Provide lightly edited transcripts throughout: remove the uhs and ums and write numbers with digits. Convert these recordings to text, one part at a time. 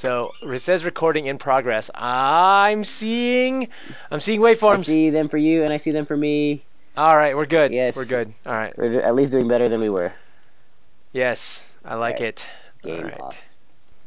So it says recording in progress. I'm seeing I waveforms. see them for you, and I see them for me. All right, we're good. We're Yes, good. All right. we're at least doing better than we were. Yes, I All like right, it. All game right. off.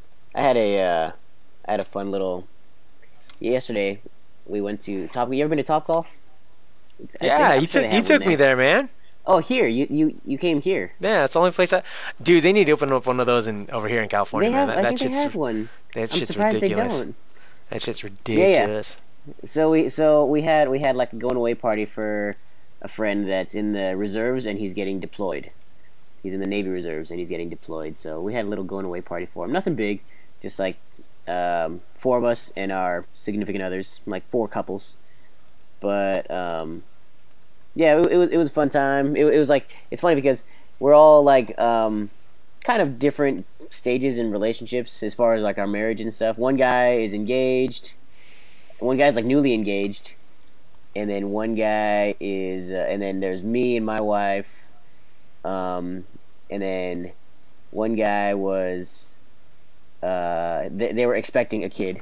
I had a fun little. Yesterday, we went to Top. You ever been to Top Golf? I think Yeah, I'm sure they you have one took me there. there, man. Oh, here you came here. Yeah, it's the only place dude, they need to open up one of those in over here in California, They man. have. I think they have one. That I'm shit's surprised they ridiculous. don't. That shit's Yeah, yeah. ridiculous. So we had like a going away party for a friend that's in the reserves and he's getting deployed. He's in the Navy Reserves and he's getting deployed. So we had a little going away party for him. Nothing big, just like four of us and our significant others, like four couples. But yeah, it was a fun time. It was like it's funny because we're all like kind of different stages in relationships as far as like our marriage and stuff. One guy is engaged. One guy's like newly engaged, and then one guy is, and then there's me and my wife, um, and then one guy was, they were expecting a kid,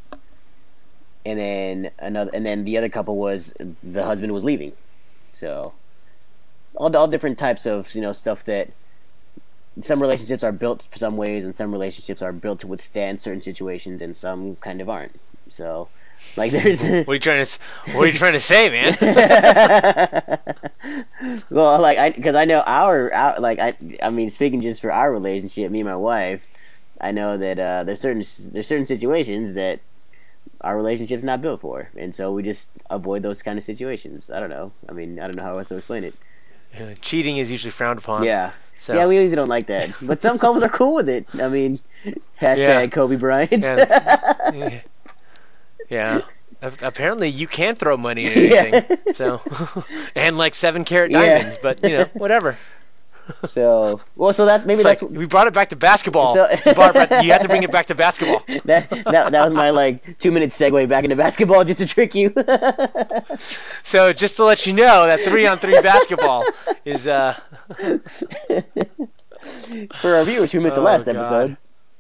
and then the other couple was the husband was leaving. So all different types of stuff that some relationships are built for some ways, and some relationships are built to withstand certain situations, and some kind of aren't. So, like, there's What are you trying to say, man? well, like because I know our like I mean speaking just for our relationship, me and my wife, I know that there's certain situations that our relationship's not built for, and so we just avoid those kind of situations. I don't know. I mean, I don't know how else to explain it. Cheating is usually frowned upon. Yeah, So, yeah, we usually don't like that, but some couples are cool with it. I mean, yeah. hashtag Kobe Bryant. And yeah. Apparently you can throw money at Yeah, anything. So, and like 7 carat yeah. diamonds, but whatever. So well, so that maybe It's that's like we brought it back to basketball. so. You have to bring it back to basketball. That was my like 2 minute segue back into basketball just to trick you. So just to let you know that 3-on-3 basketball is For our viewers who missed the oh last god. episode.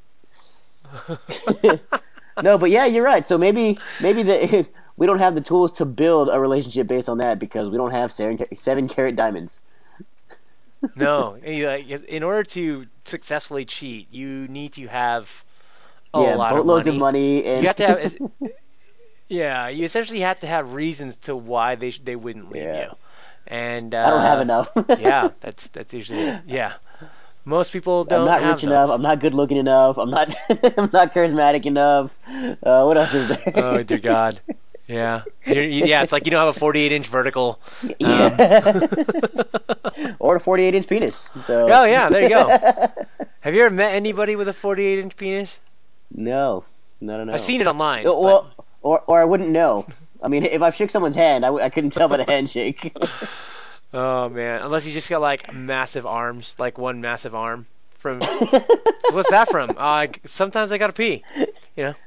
No, but yeah, you're right. So maybe the we don't have the tools to build a relationship based on that because we don't have 7 carat diamonds. No, in order to successfully cheat, you need to have a Yeah, lot of boatloads of money. money You and have to have yeah, you essentially have to have reasons to why they wouldn't leave yeah. you. And I don't have enough. yeah, that's usually it. Yeah. Most people I'm don't not rich have enough. those. I'm not good looking enough. I'm not I'm not charismatic enough. What else is Oh there? dear God. Yeah. Yeah, it's like you don't have a 48-inch vertical. Yeah. Or a 48-inch penis. So Oh yeah, there you go. Have you ever met anybody with a 48-inch penis? no, no, no, I've no. seen it online, but Well, or I wouldn't know. I mean, if I shook someone's hand, I couldn't tell by the handshake. oh man, unless you just got like massive arms, like one massive arm from. So what's that from? Sometimes I gotta pee. You know,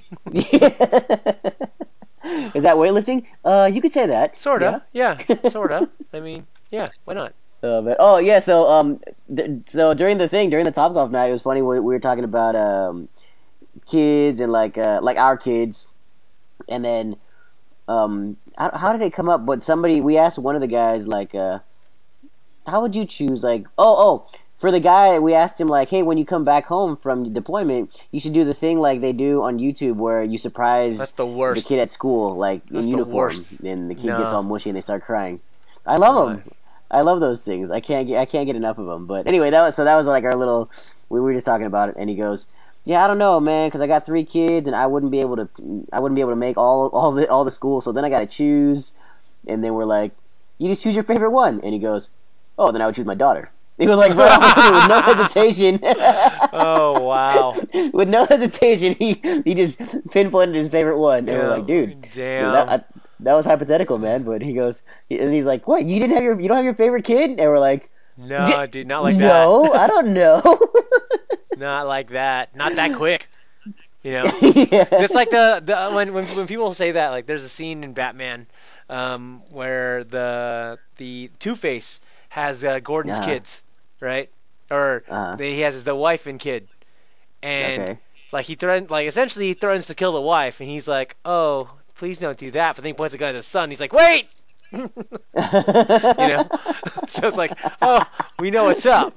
Is that weightlifting? You could say that. Yeah. sorta. Yeah, sorta. I mean, yeah, why not? Oh yeah. So so during the Top Golf night, it was funny. We were talking about kids and like our kids, and then how did it come up? But somebody we asked one of the guys like how would you choose like for the guy we asked him like hey when you come back home from deployment you should do the thing like they do on YouTube where you That's surprise the the worst. kid at school like in That's the uniform worst. and the kid gets No. all mushy and they start crying. I love No. them. I love those things. I can't get enough of them. But anyway, that was like our little. We were just talking about it, and he goes, "Yeah, I don't know, man, because I got 3 kids, and I wouldn't be able to make all the schools. So then I got to choose." And then we're like, "You just choose your favorite one." And he goes, "Oh, then I would choose my daughter." He was like, with no hesitation, Oh wow. with no hesitation, he just pinpointed his favorite one, and we're Yeah. like, "Dude, Damn. that was hypothetical, man." But and he's like, "What? You don't have your favorite kid?" And we're like, No, dude, not like that. no, I don't know. Not like that. Not that quick. You know. Yeah. It's like the when people say that like there's a scene in Batman where the Two Face has Gordon's Uh, kids, right? Or uh, he has the wife and kid, and okay. Like essentially he threatens to kill the wife, and he's like, "Oh, please don't do that." But then he points a gun at his son. He's like, "Wait!" you know. So it's like, oh, we know what's up.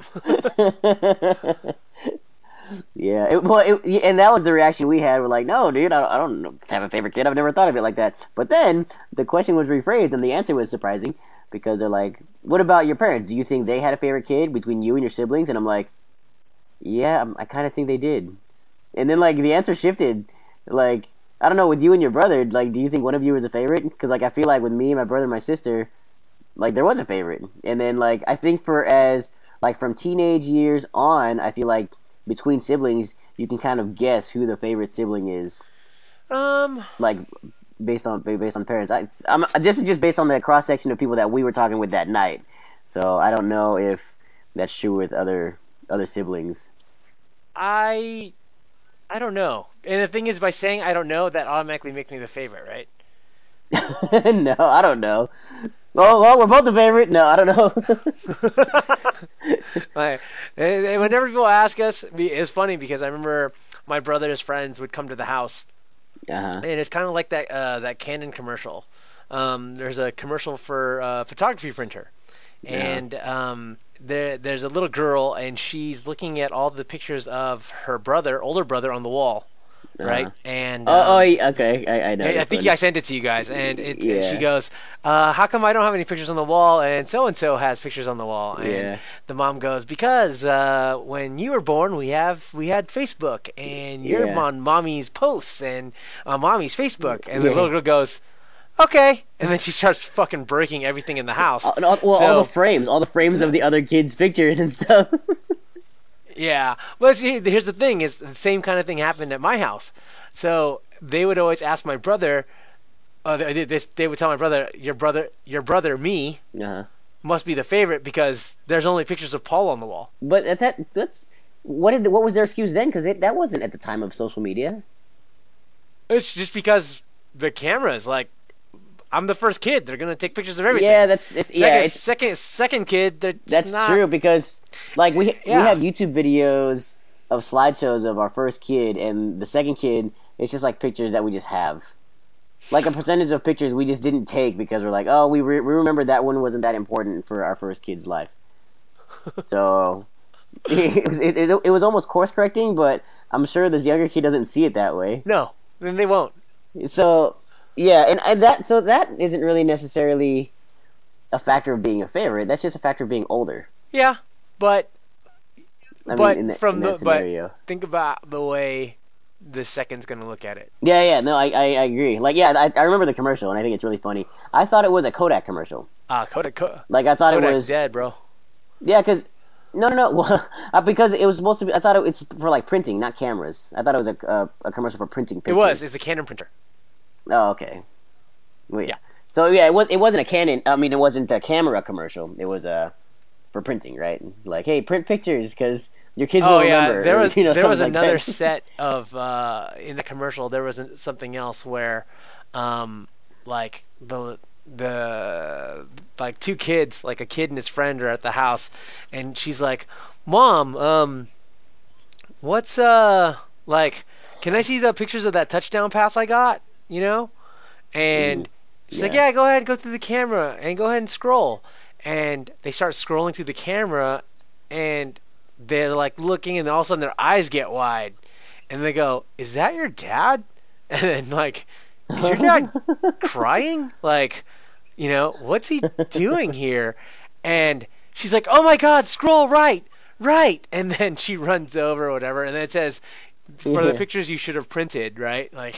Yeah, and that was the reaction we had. We're like, no, dude, I don't have a favorite kid. I've never thought of it like that. But then the question was rephrased, and the answer was surprising because they're like, what about your parents? Do you think they had a favorite kid between you and your siblings? And I'm like, yeah, I kind of think they did. And then like the answer shifted. Like, I don't know, with you and your brother, like, do you think one of you was a favorite? Because like I feel like with me, my brother, and my sister, like there was a favorite. And then like I think from teenage years on, I feel like between siblings, you can kind of guess who the favorite sibling is. Like based on parents. This is just based on the cross section of people that we were talking with that night. So I don't know if that's true with other siblings. I don't know. And the thing is, by saying I don't know, that automatically makes me the favorite, right? No, I don't know. Well, we're both the favorite. No, I don't know. And whenever people ask us, it's funny because I remember my brother's friends would come to the house, and it's kind of like that Canon commercial. There's a commercial for a photography printer, and there's a little girl, and she's looking at all the pictures of her older brother, on the wall. Right, and okay, I know. I think I sent it to you guys, and she goes, "How come I don't have any pictures on the wall, and so has pictures on the wall?" And the mom goes, "Because when you were born, we had Facebook, and you're on mommy's posts and on mommy's Facebook." And the little girl goes, "Okay," and then she starts fucking breaking everything in the house. All the frames of the other kids' pictures and stuff. Yeah, well, see, here's the thing: is the same kind of thing happened at my house. So they would always ask my brother. They would tell my brother, "Your brother, me, must be the favorite because there's only pictures of Paul on the wall." But that's what was their excuse then? Because that wasn't at the time of social media. It's just because the cameras, like, I'm the first kid. They're gonna take pictures of everything. Yeah, second kid. That's true because like we have YouTube videos of slideshows of our first kid and the second kid. It's just like pictures that we just have, like a percentage of pictures we just didn't take because we're like, oh, we remember that one wasn't that important for our first kid's life. So it was almost course correcting, but I'm sure this younger kid doesn't see it that way. No, then they won't. So. Yeah, and that isn't really necessarily a factor of being a favorite. That's just a factor of being older. Yeah, but in that scenario. Think about the way the second's gonna look at it. Yeah, no, I agree. Like, yeah, I remember the commercial, and I think it's really funny. I thought it was a Kodak commercial. Kodak. Like, I thought Kodak's it was dead, bro. Yeah, because no, well, because it was supposed to be. I thought it's for like printing, not cameras. I thought it was a commercial for printing pictures. It's a Canon printer. Oh, okay. Wait. Yeah. So yeah, it wasn't a Canon. I mean, it wasn't a camera commercial. It was for printing, right? Like, hey, print pictures because your kids will remember. There was like another that. set of in the commercial. There was something else where, like the like two kids, like a kid and his friend, are at the house, and she's like, "Mom, what's like? Can I see the pictures of that touchdown pass I got?" You know, and she's like, "Yeah, go ahead, go through the camera and go ahead and scroll." And they start scrolling through the camera, and they're like looking, and all of a sudden their eyes get wide, and they go, "Is that your dad?" And then like, "Is your dad crying? Like, you know, what's he doing here?" And she's like, "Oh my God, scroll right." And then she runs over or whatever, and then it says, "For the pictures you should have printed," right? Like.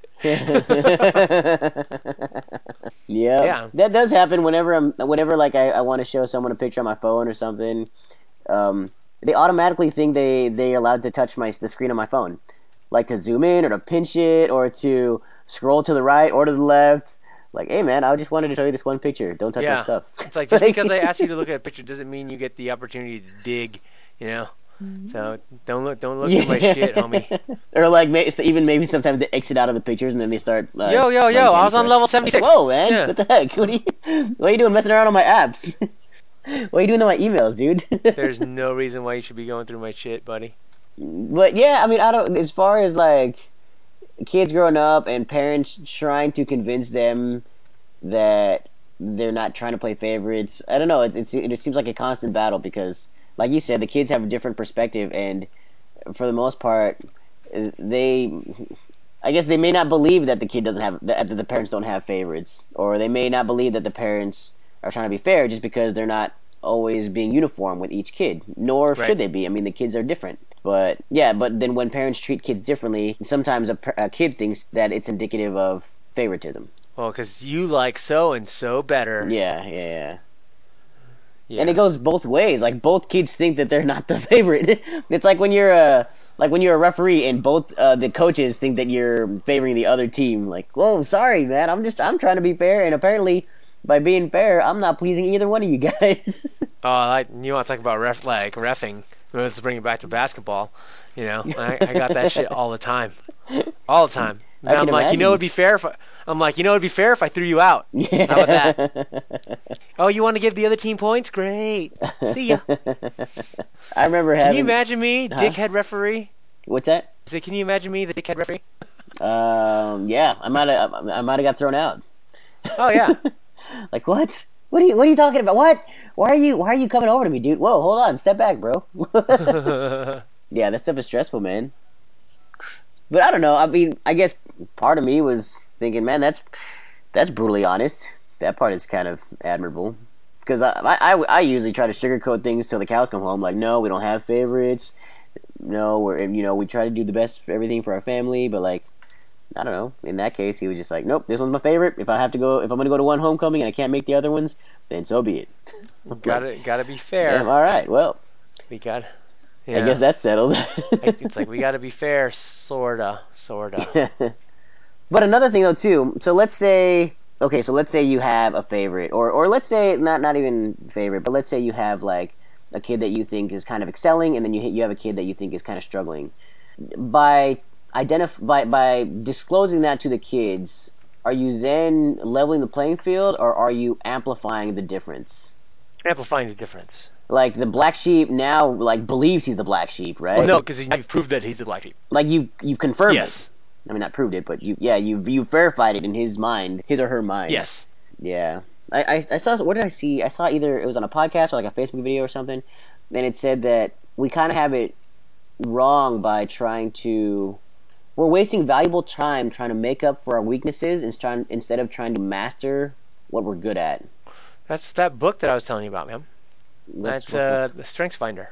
Yeah, that does happen whenever like I want to show someone a picture on my phone or something. They automatically think they allowed to touch the screen on my phone, like to zoom in or to pinch it or to scroll to the right or to the left. Like, hey man, I just wanted to show you this one picture. Don't touch my stuff. It's like just because I asked you to look at a picture doesn't mean you get the opportunity to dig, you know. So don't look at my shit, homie. Or like maybe sometimes they exit out of the pictures and then they start. Yo! I was on level 76. Whoa, man! Yeah. What the heck? What are you doing messing around on my apps? What are you doing on my emails, dude? There's no reason why you should be going through my shit, buddy. But yeah, I mean, I don't. As far as like kids growing up and parents trying to convince them that they're not trying to play favorites, I don't know. It seems like a constant battle because, like you said, the kids have a different perspective, and for the most part, they. I guess they may not believe that the kid doesn't have that the parents don't have favorites, or they may not believe that the parents are trying to be fair just because they're not always being uniform with each kid. Nor should Right. they be. I mean, the kids are different. But yeah, but then when parents treat kids differently, sometimes a kid thinks that it's indicative of favoritism. Well, because you like so and so better. Yeah, yeah, yeah. And it Yeah. goes both ways. Like both kids think that they're not the favorite. It's like when you're a referee and both the coaches think that you're favoring the other team. Like, whoa, sorry, man. I'm trying to be fair, and apparently by being fair, I'm not pleasing either one of you guys. You want to talk about refing? Let's bring it back to basketball. I got that shit all the time, all the time. And I I'm can like, imagine. it'd be fair if I threw you out. How about that? Yeah. Oh, you want to give the other team points? Great. See ya. I remember Can you having. imagine me, Huh? dickhead referee? What's that? Can you imagine me, the dickhead referee? Yeah, I might have got thrown out. Oh yeah. Like what? What are you talking about? What? Why are you coming over to me, dude? Whoa, hold on, step back, bro. Yeah, that stuff is stressful, man. But I don't know. I mean, I guess part of me was thinking, man, that's brutally honest. That part is kind of admirable. Because I usually try to sugarcoat things till the cows come home. Like, no, we don't have favorites. No, we try to do the best for everything for our family. But like, I don't know. In that case, he was just like, nope, this one's my favorite. If I'm gonna go to one homecoming and I can't make the other ones, then so be it. Like, gotta be yeah, fair. all right. Well, We got. I guess Yeah. that's settled. It's like we gotta be fair, sorta. But another thing though too. So let's say okay, so let's say you have a favorite, or let's say not even favorite, but let's say you have like a kid that you think is kind of excelling, and then you have a kid that you think is kind of struggling. By by disclosing that to the kids, are you then leveling the playing field, or are you amplifying the difference? Amplifying the difference. Like the black sheep now like believes he's the black sheep, right? Well, no, because you've proved that he's the black sheep. Like you've confirmed it. Yes. I mean, not proved it, but you've verified it in his mind, his or her mind. Yes. Yeah. I saw, what did I see? I saw either it was on a podcast or like a Facebook video or something, and it said that we kind of have it wrong by we're wasting valuable time trying to make up for our weaknesses instead of trying to master what we're good at. That's that book that I was telling you about, man. What's, That's what, the Strengths Finder.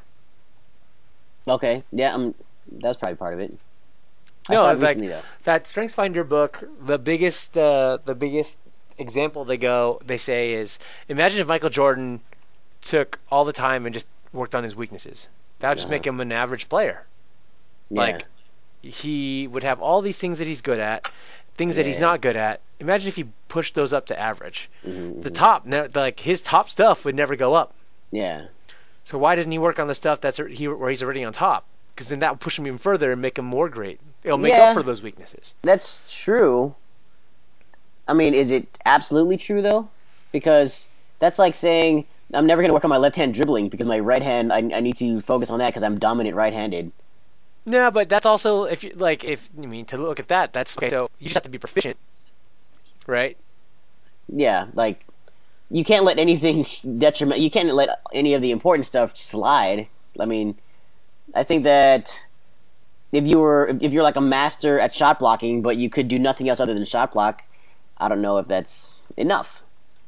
okay, yeah, that's probably part of it. I No, saw it like recently though. that Strengths Finder book. The biggest example they say is, imagine if Michael Jordan took all the time and just worked on his weaknesses. That would just Uh-huh. make him an average player. Yeah. Like, he would have all these things that he's good at, things that he's Yeah. not good at. Imagine if he pushed those up to average. Mm-hmm, The mm-hmm. top, like his top stuff, would never go up. Yeah. So why doesn't he work on the stuff where he's already on top? Because then that will push him even further and make him more great. It'll make Yeah. up for those weaknesses. That's true. I mean, is it absolutely true though? Because that's like saying I'm never going to work on my left hand dribbling because my right hand I need to focus on that because I'm dominant right-handed. No, but that's also if you mean to look at that, that's okay. So you just have to be proficient, right? Yeah, like you can't let anything detriment. You can't let any of the important stuff slide. I mean, I think that if you're like a master at shot blocking, but you could do nothing else other than shot block, I don't know if that's enough.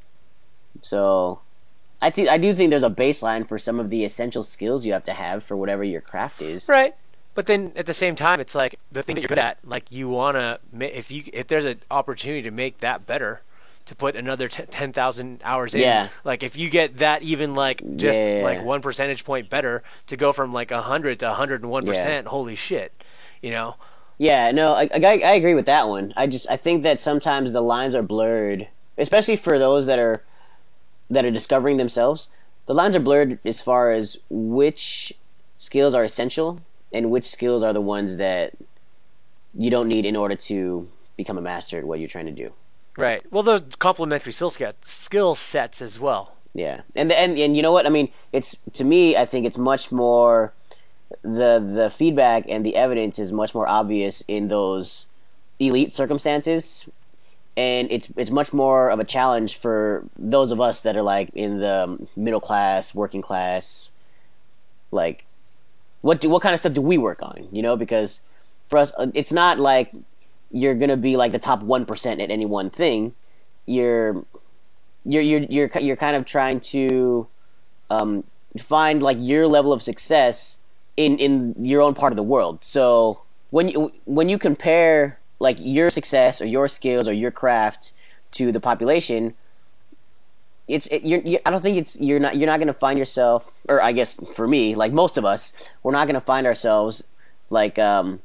So I do think there's a baseline for some of the essential skills you have to have for whatever your craft is. Right. But then at the same time, it's like the thing that you're good at. Like you wanna if there's an opportunity to make that better, to put another 10,000 hours in. Yeah. Like if you get that even like just Yeah. like 1 percentage point better to go from like 100 to 101%. Holy shit, you know. Yeah, no, I agree with that one. I think that sometimes the lines are blurred, especially for those that are discovering themselves. The lines are blurred as far as which skills are essential and which skills are the ones that you don't need in order to become a master at what you're trying to do. Right. Well, those complementary skill sets as well. Yeah, and you know what I mean? It's to me, I think it's much more the feedback and the evidence is much more obvious in those elite circumstances, and it's much more of a challenge for those of us that are like in the middle class, working class. Like, what kind of stuff do we work on? Because for us, it's not like you're gonna be like the top 1% at any one thing. You're you're kind of trying to um, find like your level of success in your own part of the world. So when you compare like your success or your skills or your craft to the population, I don't think you're not going to find yourself, or I guess for me, like most of us, we're not going to find ourselves like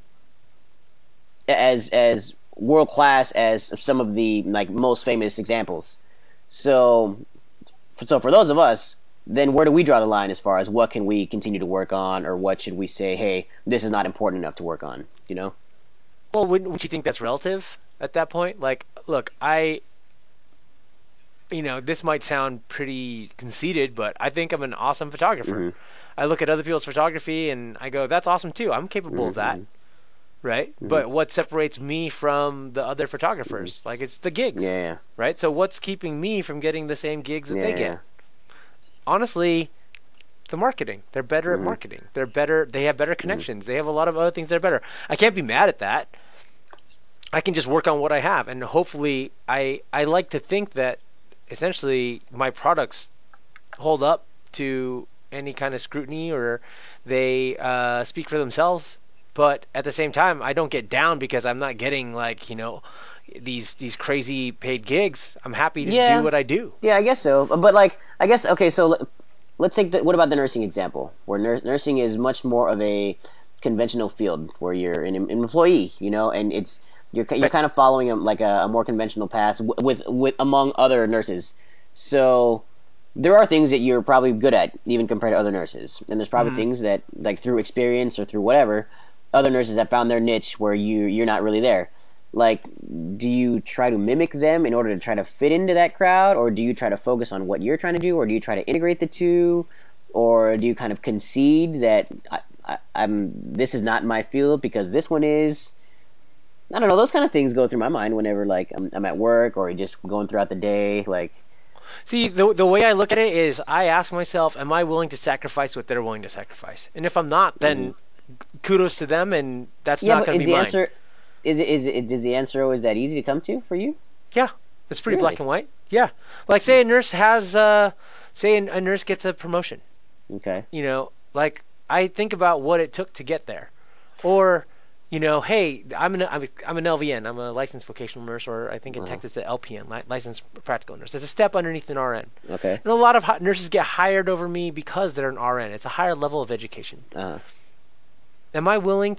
as world class as some of the like most famous examples. So for those of us, then where do we draw the line as far as what can we continue to work on, or what should we say, hey, this is not important enough to work on? Well, wouldn't you think that's relative at that point? Like, look, this might sound pretty conceited, but I think I'm an awesome photographer. Mm-hmm. I look at other people's photography and I go, that's awesome too. I'm capable of that, Mm-hmm. right? Mm-hmm. But what separates me from the other Mm-hmm. photographers? Like, it's the gigs, Yeah, right? So what's keeping me from getting the same gigs that yeah, they yeah, get? yeah. Honestly, the marketing. They're better at Mm-hmm. marketing. They're better. They have better Mm-hmm. connections. They have a lot of other things that are better. I can't be mad at that. I can just work on what I have, and hopefully, I like to think that essentially my products hold up to any kind of scrutiny, or they speak for themselves. But at the same time, I don't get down because I'm not getting like these crazy paid gigs. I'm happy to do Yeah, what I do. yeah, I guess so. But like, I guess okay. So let's take what about the nursing example, where nursing is much more of a conventional field where you're an employee, and you're Right. kind of following like a more conventional path with among other nurses. So there are things that you're probably good at, even compared to other nurses, and there's probably Mhm. things that like through experience or through whatever, other nurses have found their niche where you're not really there. Like, do you try to mimic them in order to try to fit into that crowd, or do you try to focus on what you're trying to do, or do you try to integrate the two, or do you kind of concede that I'm this is not my field because this one is? I don't know. Those kind of things go through my mind whenever like I'm at work or just going throughout the day. Like, See, the way I look at it is I ask myself, am I willing to sacrifice what they're willing to sacrifice? And if I'm not, mm-hmm. then kudos to them, and that's Yeah, not but going to is be the mine. answer is the answer always that easy to come to for you? Yeah, it's pretty black Really? and white. Yeah, like say a nurse gets a promotion. Okay. Like I think about what it took to get there, or hey, I'm an LVN. I'm a licensed vocational nurse, or I think in Uh-huh. Texas the LPN, licensed practical nurse. There's a step underneath an RN, Okay. and a lot of nurses get hired over me because they're an RN. It's a higher level of education. Uh-huh. Am I willing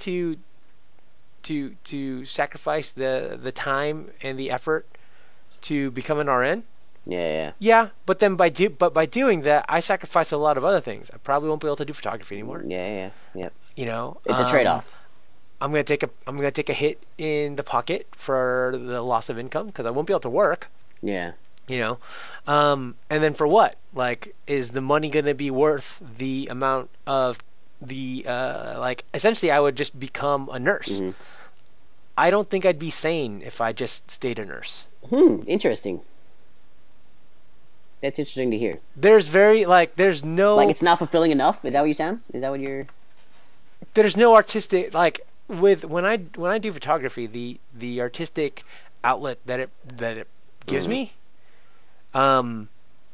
to sacrifice the time and the effort to become an RN? Yeah, yeah, Yeah, but then by doing that, I sacrifice a lot of other things. I probably won't be able to do photography yeah, anymore. yeah, yeah. Yep. You know, It's a trade-off. I'm gonna take a hit in the pocket for the loss of income because I won't be able to work. Yeah. You know, and then for what? Like, is the money gonna be worth the amount of the like? Essentially, I would just become a nurse. Mm-hmm. I don't think I'd be sane if I just stayed a nurse. Interesting. That's interesting to hear. Like, it's not fulfilling enough. Is that what you sound? Is that what you're? there's no artistic like with when I do photography, the artistic outlet that it gives Mm, me. Um,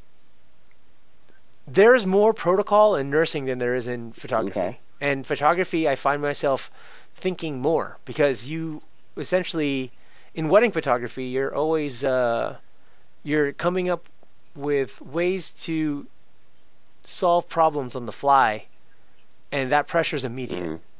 there's more protocol in nursing than there is in okay. photography. And photography, I find myself thinking more because you essentially in wedding photography, you're always you're coming up with ways to solve problems on the fly, and that pressure is immediate. Mm,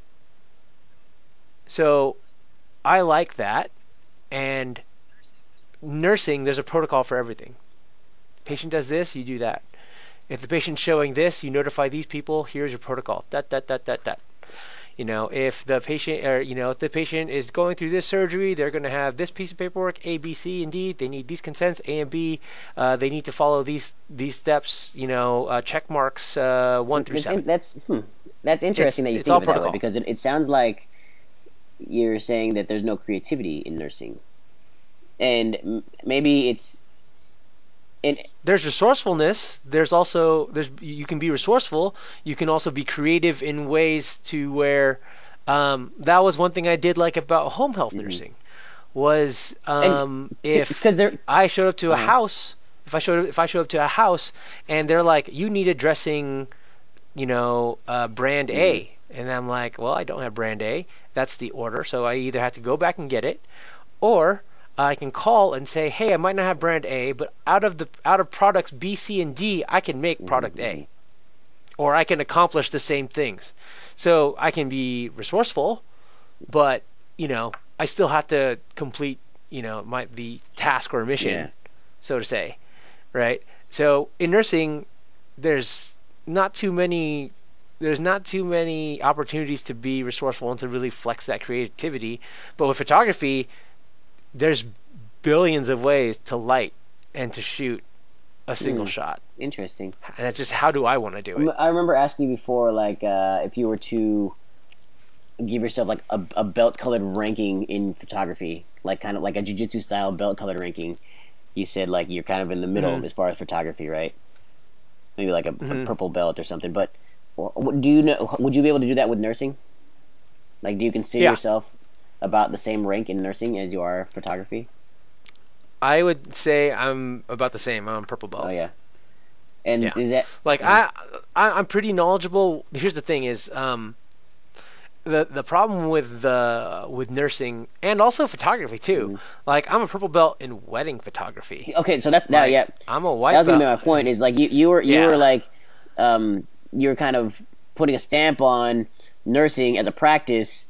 So I like that. And nursing, there's a protocol for everything. Patient does this, you do that. If the patient's showing this, you notify these people. Here's your protocol. That. If the patient or if the patient is going through this surgery, they're going to have this piece of paperwork, A, B, C, and D. They need these consents, A and B. They need to follow these steps. Check marks 1 through 7. That's interesting that you It's think all of it that way, protocol. because it sounds like you're saying that there's no creativity in nursing, and maybe it's in. There's resourcefulness. There's you can be resourceful. You can also be creative in ways to where that was one thing I did like about home health Mhm. nursing was And if because they're I showed up to a uh house, if I showed up to a house and they're like, you need a dressing, brand mhm, A, and I'm like, well, I don't have brand A. That's the order, so I either have to go back and get it, or I can call and say, hey, I might not have brand A, but out of products B, C, and D, I can make mhm, product mhm. A, or I can accomplish the same things. So I can be resourceful, but I still have to complete my the task or Yeah. mission, so to say, right? So in nursing, there's not too many there's not too many opportunities to be resourceful and to really flex that creativity. But with photography, there's billions of ways to light and to shoot a single Hmm. shot. Interesting. And that's just how do I want to do it? I remember asking you before, like, if you were to give yourself like a belt colored ranking in photography, like kind of like a jujitsu style belt colored ranking. You said like you're kind of in the middle Mm-hmm. as far as photography, right? Maybe like a Mm-hmm. purple belt or something. But do you know? Would you be able to do that with nursing? Like, do you consider Yeah, yourself about the same rank in nursing as you are photography? I would say I'm about the same. I'm purple Oh belt. yeah, and Yeah, is that? like Uh, I'm pretty knowledgeable. Here's the thing: is the problem with nursing and also photography too. mhm. Like I'm a purple belt in wedding photography. Okay, so that's now. Like Yeah, I'm a that white was gonna be belt. my point. Is like you were Yeah. like you're kind of putting a stamp on nursing as a practice,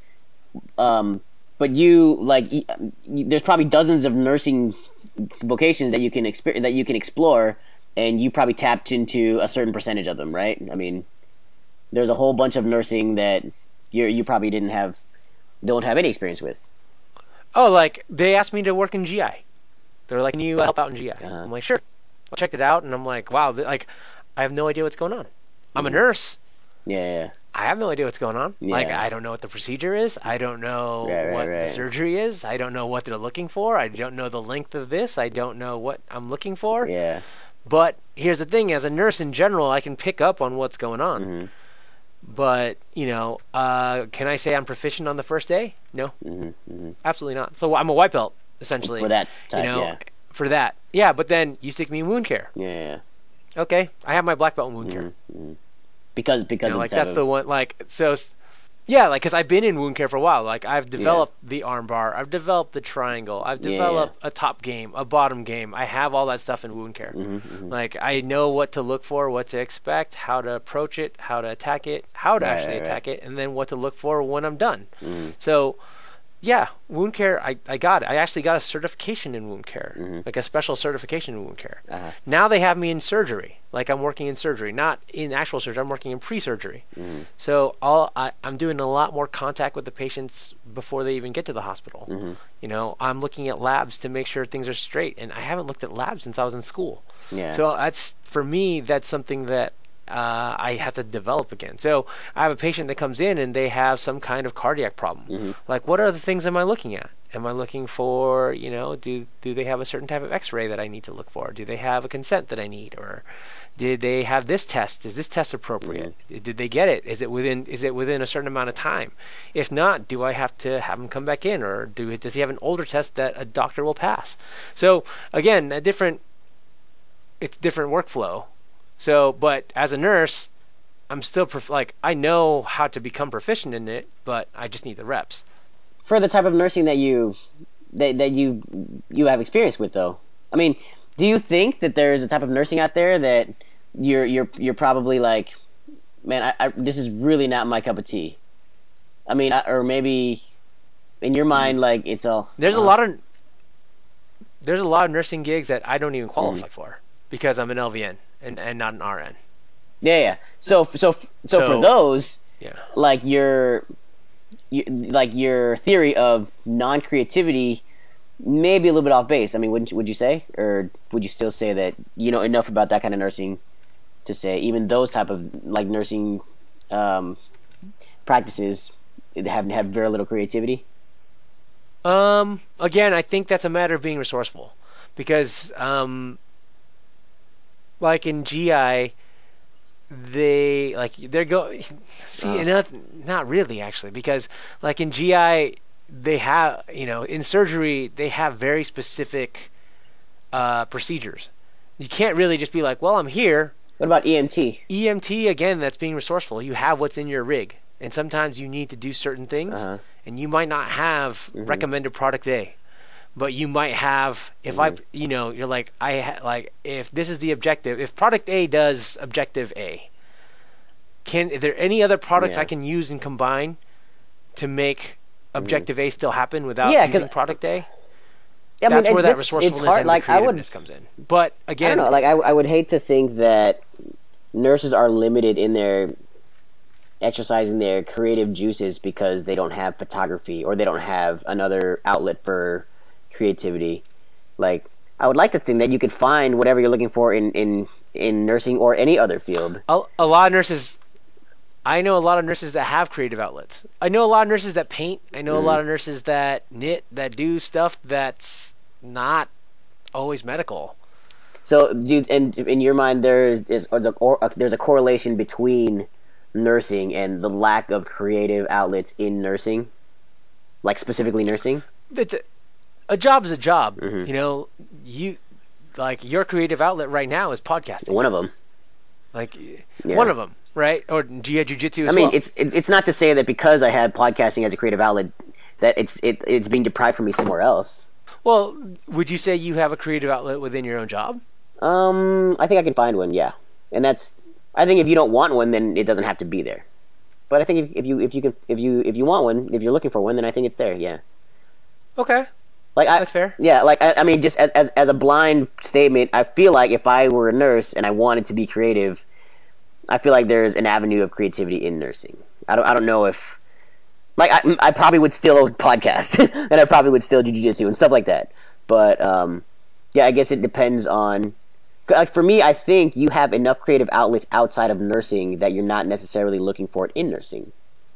um, but you like there's probably dozens of nursing vocations that you can that you can explore, and you probably tapped into a certain percentage of them, right? I mean, there's a whole bunch of nursing that you probably don't have any experience with. Oh, like they asked me to work in GI. They're like, "Can you help out in GI?" Uh-huh. I'm like, "Sure." I checked it out, and I'm like, "Wow!" Like, I have no idea what's going on. I'm a Mm-hmm. nurse. Yeah, I have no idea what's going on. yeah, Like, yeah. I don't know what the procedure is. I don't know Right, right, what the right. surgery is. I don't know what they're looking for. I don't know the length of this. I don't know what I'm looking for. Yeah. But here's the thing: as a nurse in general, I can pick up on what's going on. Mm-hmm. But can I say I'm proficient on the first day? No, Mm-hmm. Mm-hmm. absolutely not. So I'm a white belt essentially. For that You type, know, yeah, for that. Yeah, but then you stick me in wound care. yeah, yeah. Okay, I have my black belt in wound care. Mm-hmm. Mm-hmm. Because of the Like type that's of the one. Like so, yeah, like because I've been in wound care for a while. Like I've yeah, developed the arm bar, I've developed the triangle, I've yeah, yeah. developed a top game, a bottom game. I have all that stuff in wound care. Mm-hmm. Mm-hmm. Like I know what to look for, what to expect, how to approach it, how to attack it, how to Right, actually right, right. attack it, and then what to look for when I'm done. Mm-hmm. So yeah, wound care, I got it. I actually got a certification in wound care, Mm-hmm. like a special certification in wound care. Uh-huh. Now they have me in surgery, like I'm working in surgery, not in actual surgery. I'm working in pre-surgery. Mm-hmm. So I'm doing a lot more contact with the patients before they even get to the hospital. Mm-hmm. I'm looking at labs to make sure things are straight, and I haven't looked at labs since I was in school. Yeah. So that's for me, that's something that I have to develop again. So I have a patient that comes in and they have some kind of cardiac problem. Mm-hmm. Like, what are the things am I looking at? Am I looking for, do they have a certain type of X-ray that I need to look for? Do they have a consent that I need, or did they have this test? Is this test appropriate? Mm-hmm. Did they get it? Is it within a certain amount of time? If not, do I have to have him come back in, or does he have an older test that a doctor will pass? So again, it's different workflow. So, but as a nurse, I'm still like I know how to become proficient in it, but I just need the reps. For the type of nursing that you have experience with, though, I mean, do you think that there is a type of nursing out there that you're probably like, man, this is really not my cup of tea. I mean, or maybe in your mind, like it's all. There's a lot of nursing gigs that I don't even Mhm. qualify for because I'm an LVN and not an RN. Yeah, yeah. So for So those, yeah, like like your theory of non-creativity may be a little bit off base. I mean, would you say, or would you still say that you know enough about that kind of nursing to say even those type of like nursing um, practices have very little creativity? Again, I think that's a matter of being resourceful, because like in GI, they're go see, Uh, not really actually, because like in GI they have, in surgery they have very specific procedures. You can't really just be like, well, I'm here. what about EMT? EMT, again, that's being resourceful. You have what's in your rig, and sometimes you need to do certain Uh things, huh. and you might not have Mm-hmm. recommended product A, but you might have, if Mm-hmm. I've, you're like, like, if this is the objective, if product A does objective A, are there any other products I Yeah. can use and combine to make Mm-hmm. objective A still happen without Yeah, because using product A? I mean That's where that it's resourcefulness hard. and the Like creativeness comes in. But I don't again, know. Like I would hate to think that nurses are limited in their exercising their creative juices because they don't have photography or they don't have another outlet for creativity. Like I would like to think that you could find whatever you're looking for in nursing or any other field. a lot of nurses, I know a lot of nurses that have creative outlets. I know a lot of nurses that paint. I know a Mm-hmm. lot of nurses that knit, that do stuff that's not always medical. So, do you, and in your mind, there's a correlation between nursing and the lack of creative outlets in nursing, like specifically nursing. It's a job is a job. Mm-hmm. You like your creative outlet right now is podcasting. One of them, Like one yeah. of them, right? Or jiu-jitsu I as mean, well. it's not to say that because I have podcasting as a creative outlet that it's being deprived from me somewhere else. Well, would you say you have a creative outlet within your own job? I think I can find one, yeah, and that's. I think if you don't want one, then it doesn't have to be there. But I think if you want one, if you're looking for one, then I think it's there, yeah. Okay, Like that's fair. yeah, like I mean, just as a blind statement, I feel like if I were a nurse and I wanted to be creative, I feel like there's an avenue of creativity in nursing. I don't know if like I probably would still podcast and I probably would still do jiu-jitsu and stuff like that. But yeah, I guess it depends on. Like for me, I think you have enough creative outlets outside of nursing that you're not necessarily looking for it in nursing.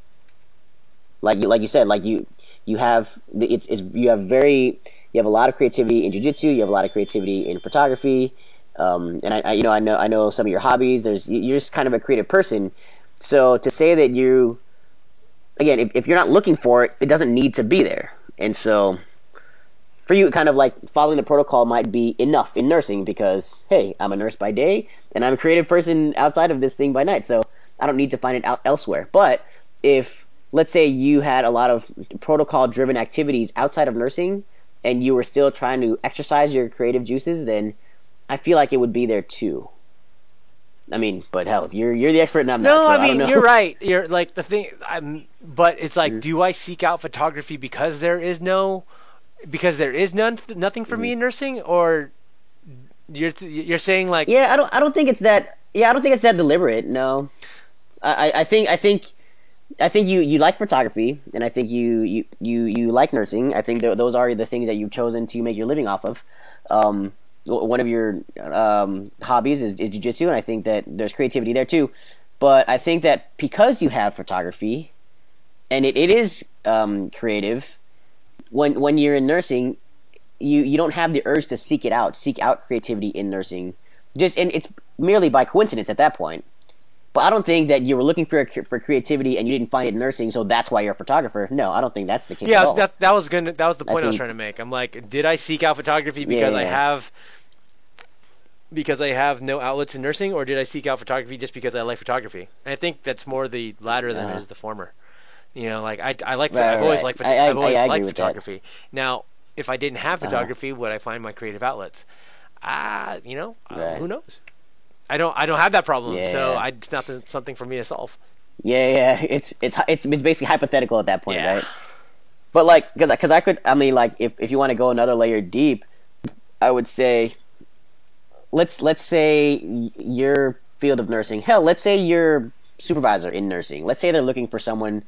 Like you said, like you have you have you have a lot of creativity in jiu-jitsu, you have a lot of creativity in photography, and I know some of your hobbies. You're just kind of a creative person. So to say that you again, if you're not looking for it, it doesn't need to be there. And so for you, kind of like following the protocol might be enough in nursing because hey, I'm a nurse by day and I'm a creative person outside of this thing by night. So I don't need to find it out elsewhere. But if let's say you had a lot of protocol driven activities outside of nursing and you were still trying to exercise your creative juices, then I feel like it would be there too. I mean, but hell, if you're the expert and I'm not, No, so I I don't mean know. you're right. You're like the thing. But it's like, Mm-hmm. do I seek out photography because there is nothing for Mm-hmm. me in nursing, or you're saying like, Yeah, I don't think it's that. Yeah, I don't think it's that deliberate. No, I think you like photography, and I think you like nursing. I think those are the things that you've chosen to make your living off of. One of your hobbies is jiu-jitsu, and I think that there's creativity there too. But I think that because you have photography, and it is creative, when you're in nursing, you don't have the urge to seek out creativity in nursing. Just and it's merely by coincidence at that point. But I don't think that you were looking for creativity and you didn't find it in nursing, so that's why you're a photographer. No, I don't think that's the case at yeah, all. that was the I point I was think trying to make. I'm like, did I seek out photography yeah, yeah, because I have no outlets in nursing, or did I seek out photography just because I like photography? And I think that's more the latter than it uh-huh. is the former. Like Right, I've always right. I've always I agree liked with that. photography. Now, if I didn't have Uh-huh. photography, would I find my creative outlets? Right. Who knows? I don't have that problem, Yeah, so yeah, it's not something for me to solve. yeah, yeah. It's basically hypothetical at that point, Yeah. right? But like, because I could, I mean, like, if you want to go another layer deep, I would say, let's say your field of nursing. Hell, let's say you're supervisor in nursing. Let's say they're looking for someone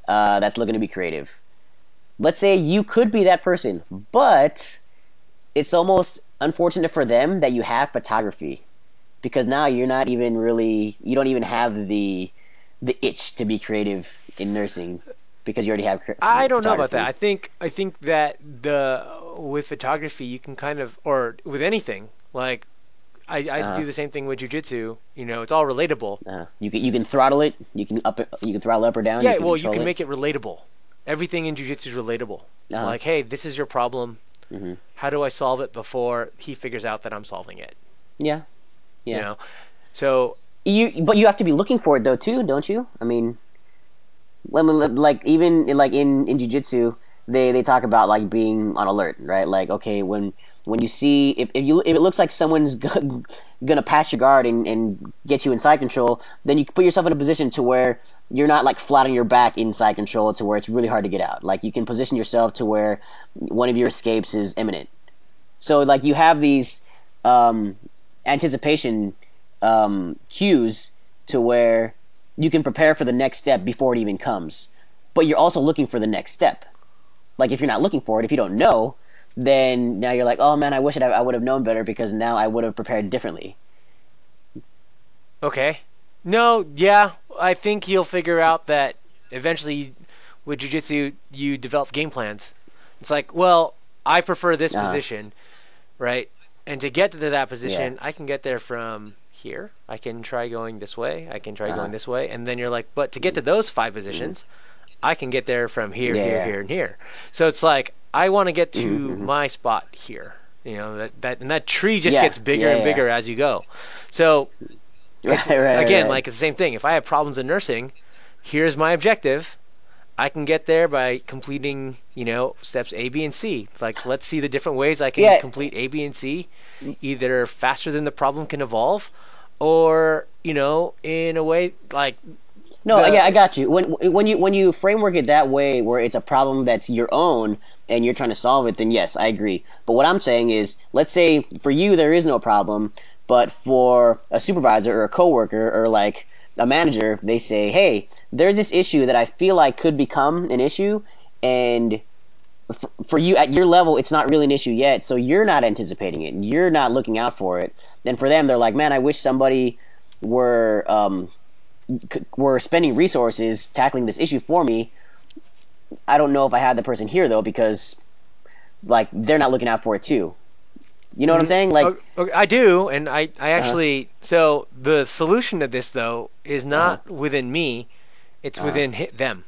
that's looking to be creative. Let's say you could be that person, but it's almost unfortunate for them that you have photography because now you're not even really you don't even have the itch to be creative in nursing because you already have I don't know about that. photography. I think that the with photography you can kind of, or with anything, like I Uh-huh. do the same thing with jujitsu. It's all relatable. You can throttle it. You can throttle up or down. You Yeah, can well, you control can it. make it relatable. Everything in jujitsu is relatable. Uh-huh. Like, hey, this is your problem. Hmm. How do I solve it before he figures out that I'm solving it? Yeah. You Yeah. know. So But you have to be looking for it though too, don't you? I mean, like even like in jujitsu, they talk about like being on alert, right? Like okay, when you see if it looks like someone's gonna pass your guard and get you in side control, then you can put yourself in a position to where you're not like flat on your back in side control to where it's really hard to get out. Like you can position yourself to where one of your escapes is imminent. So like you have these um, anticipation cues to where you can prepare for the next step before it even comes. But you're also looking for the next step. Like if you're not looking for it, if you don't know, then now you're like, oh man, I wish I would have known better because now I would have prepared differently. okay. No, yeah, I think you'll figure out that eventually with jujitsu you develop game plans. It's like, well, I prefer this Uh, position, right? And to get to that yeah. position, I can get there from here. I can try going this way. I can try Uh, going this way. And then you're like, but to get to those five mm, positions, I can get there from here, here, yeah. here, and here. So it's like I want to get Mm-hmm, to mm-hmm. my spot here. And that tree just Yeah. gets bigger Yeah. and Yeah. bigger as you go. So Right. it's Right. Right. again Right. like it's the same thing. If I have problems in nursing, here's my objective. I can get there by completing, steps A, B, and C. Like, let's see the different ways I can Yeah. complete A, B, and C, either faster than the problem can evolve, or, in a way like No, yeah, I the. got you. When you framework it that way, where it's a problem that's your own and you're trying to solve it, then yes, I agree. But what I'm saying is, let's say for you there is no problem, but for a supervisor or a coworker or like a manager, they say, "Hey, there's this issue that I feel like could become an issue, and for you at your level, it's not really an issue yet, so you're not anticipating it, you're not looking out for it." Then for them, they're like, "Man, I wish somebody were were spending resources tackling this issue for me. I don't know if I had the person here though because like they're not looking out for it too. You know what I'm Mhm. saying? Like, Okay, I do, and I uh actually. So the solution to this, though, is huh, not within me, it's uh within them.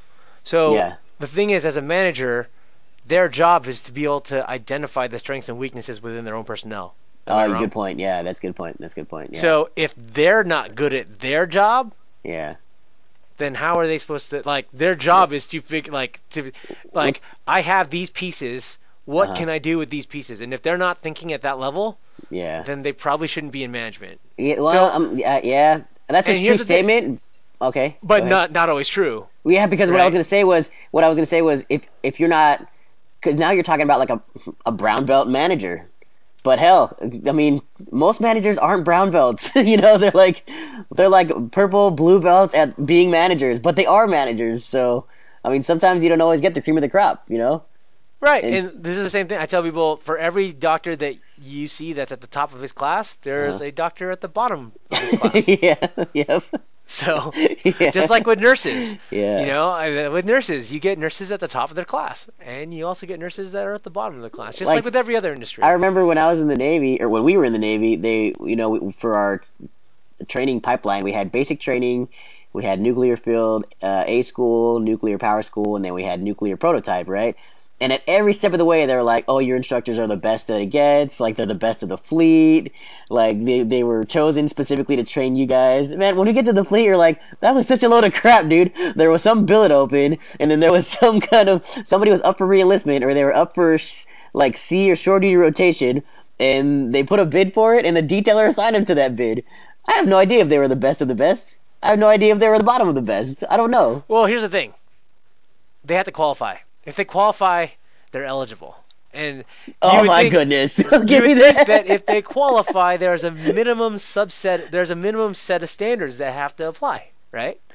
So yeah. the thing is, as a manager, their job is to be able to identify the strengths and weaknesses within their own personnel. Am I Oh, wrong? good point. Yeah, that's a good point. That's a good point. Yeah, So if they're not good at their job, yeah, then how are they supposed to, like, their yeah. job is to figure, Which, like I have these pieces, uh what huh, can I do with these pieces? And if they're not thinking at that level, yeah. then they probably shouldn't be in management. Yeah, well, So, yeah, yeah. That's a and true here's the thing, statement. Okay, go but ahead. not always true, Yeah, because right? what I was gonna say was if you're not because now you're talking about like a brown belt manager. But hell, I mean, most managers aren't brown belts. They're like purple, blue belts at being managers, but they are managers. So I mean, sometimes you don't always get the cream of the crop. Right, And and this is the same thing. I tell people, for every doctor that you see that's at the top of his class, there's uh, a doctor at the bottom of his class. yeah, yep, So, just yeah, like with nurses, yeah. with nurses, you get nurses at the top of their class, and you also get nurses that are at the bottom of the class, just like Like with every other I industry. remember when I was in the Navy, or when we were in the Navy, for our training pipeline, we had basic training, we had nuclear field, A school, nuclear power school, and then we had nuclear prototype, right? And at every step of the way, they were like, "Oh, your instructors are the best that it gets. Like they're the best of the fleet. Like they were chosen specifically to train you guys." Man, when we get to the fleet, you're like, "That was such a load of crap, dude." There was some billet open, and then there was some kind of somebody was up for reenlistment, or they were up for like sea or shore duty rotation, and they put a bid for it, and the detailer assigned them to that bid. I have no idea if they were the best of the best. I have no idea if they were the bottom of the best. I don't know. Well, here's the thing: they have to qualify. If they qualify, they're eligible, and you Oh would my think goodness! you Give me would think that that. if they qualify, there's a minimum set of standards that have to apply, right?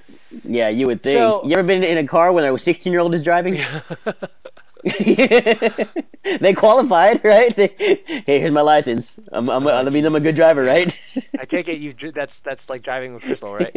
Yeah, you would think. So You ever been in a car when a 16-year-old is driving? They qualified, right? Hey, here's my license. That means I'm a good driver, yeah, right? I take it that's like driving with Crystal, right?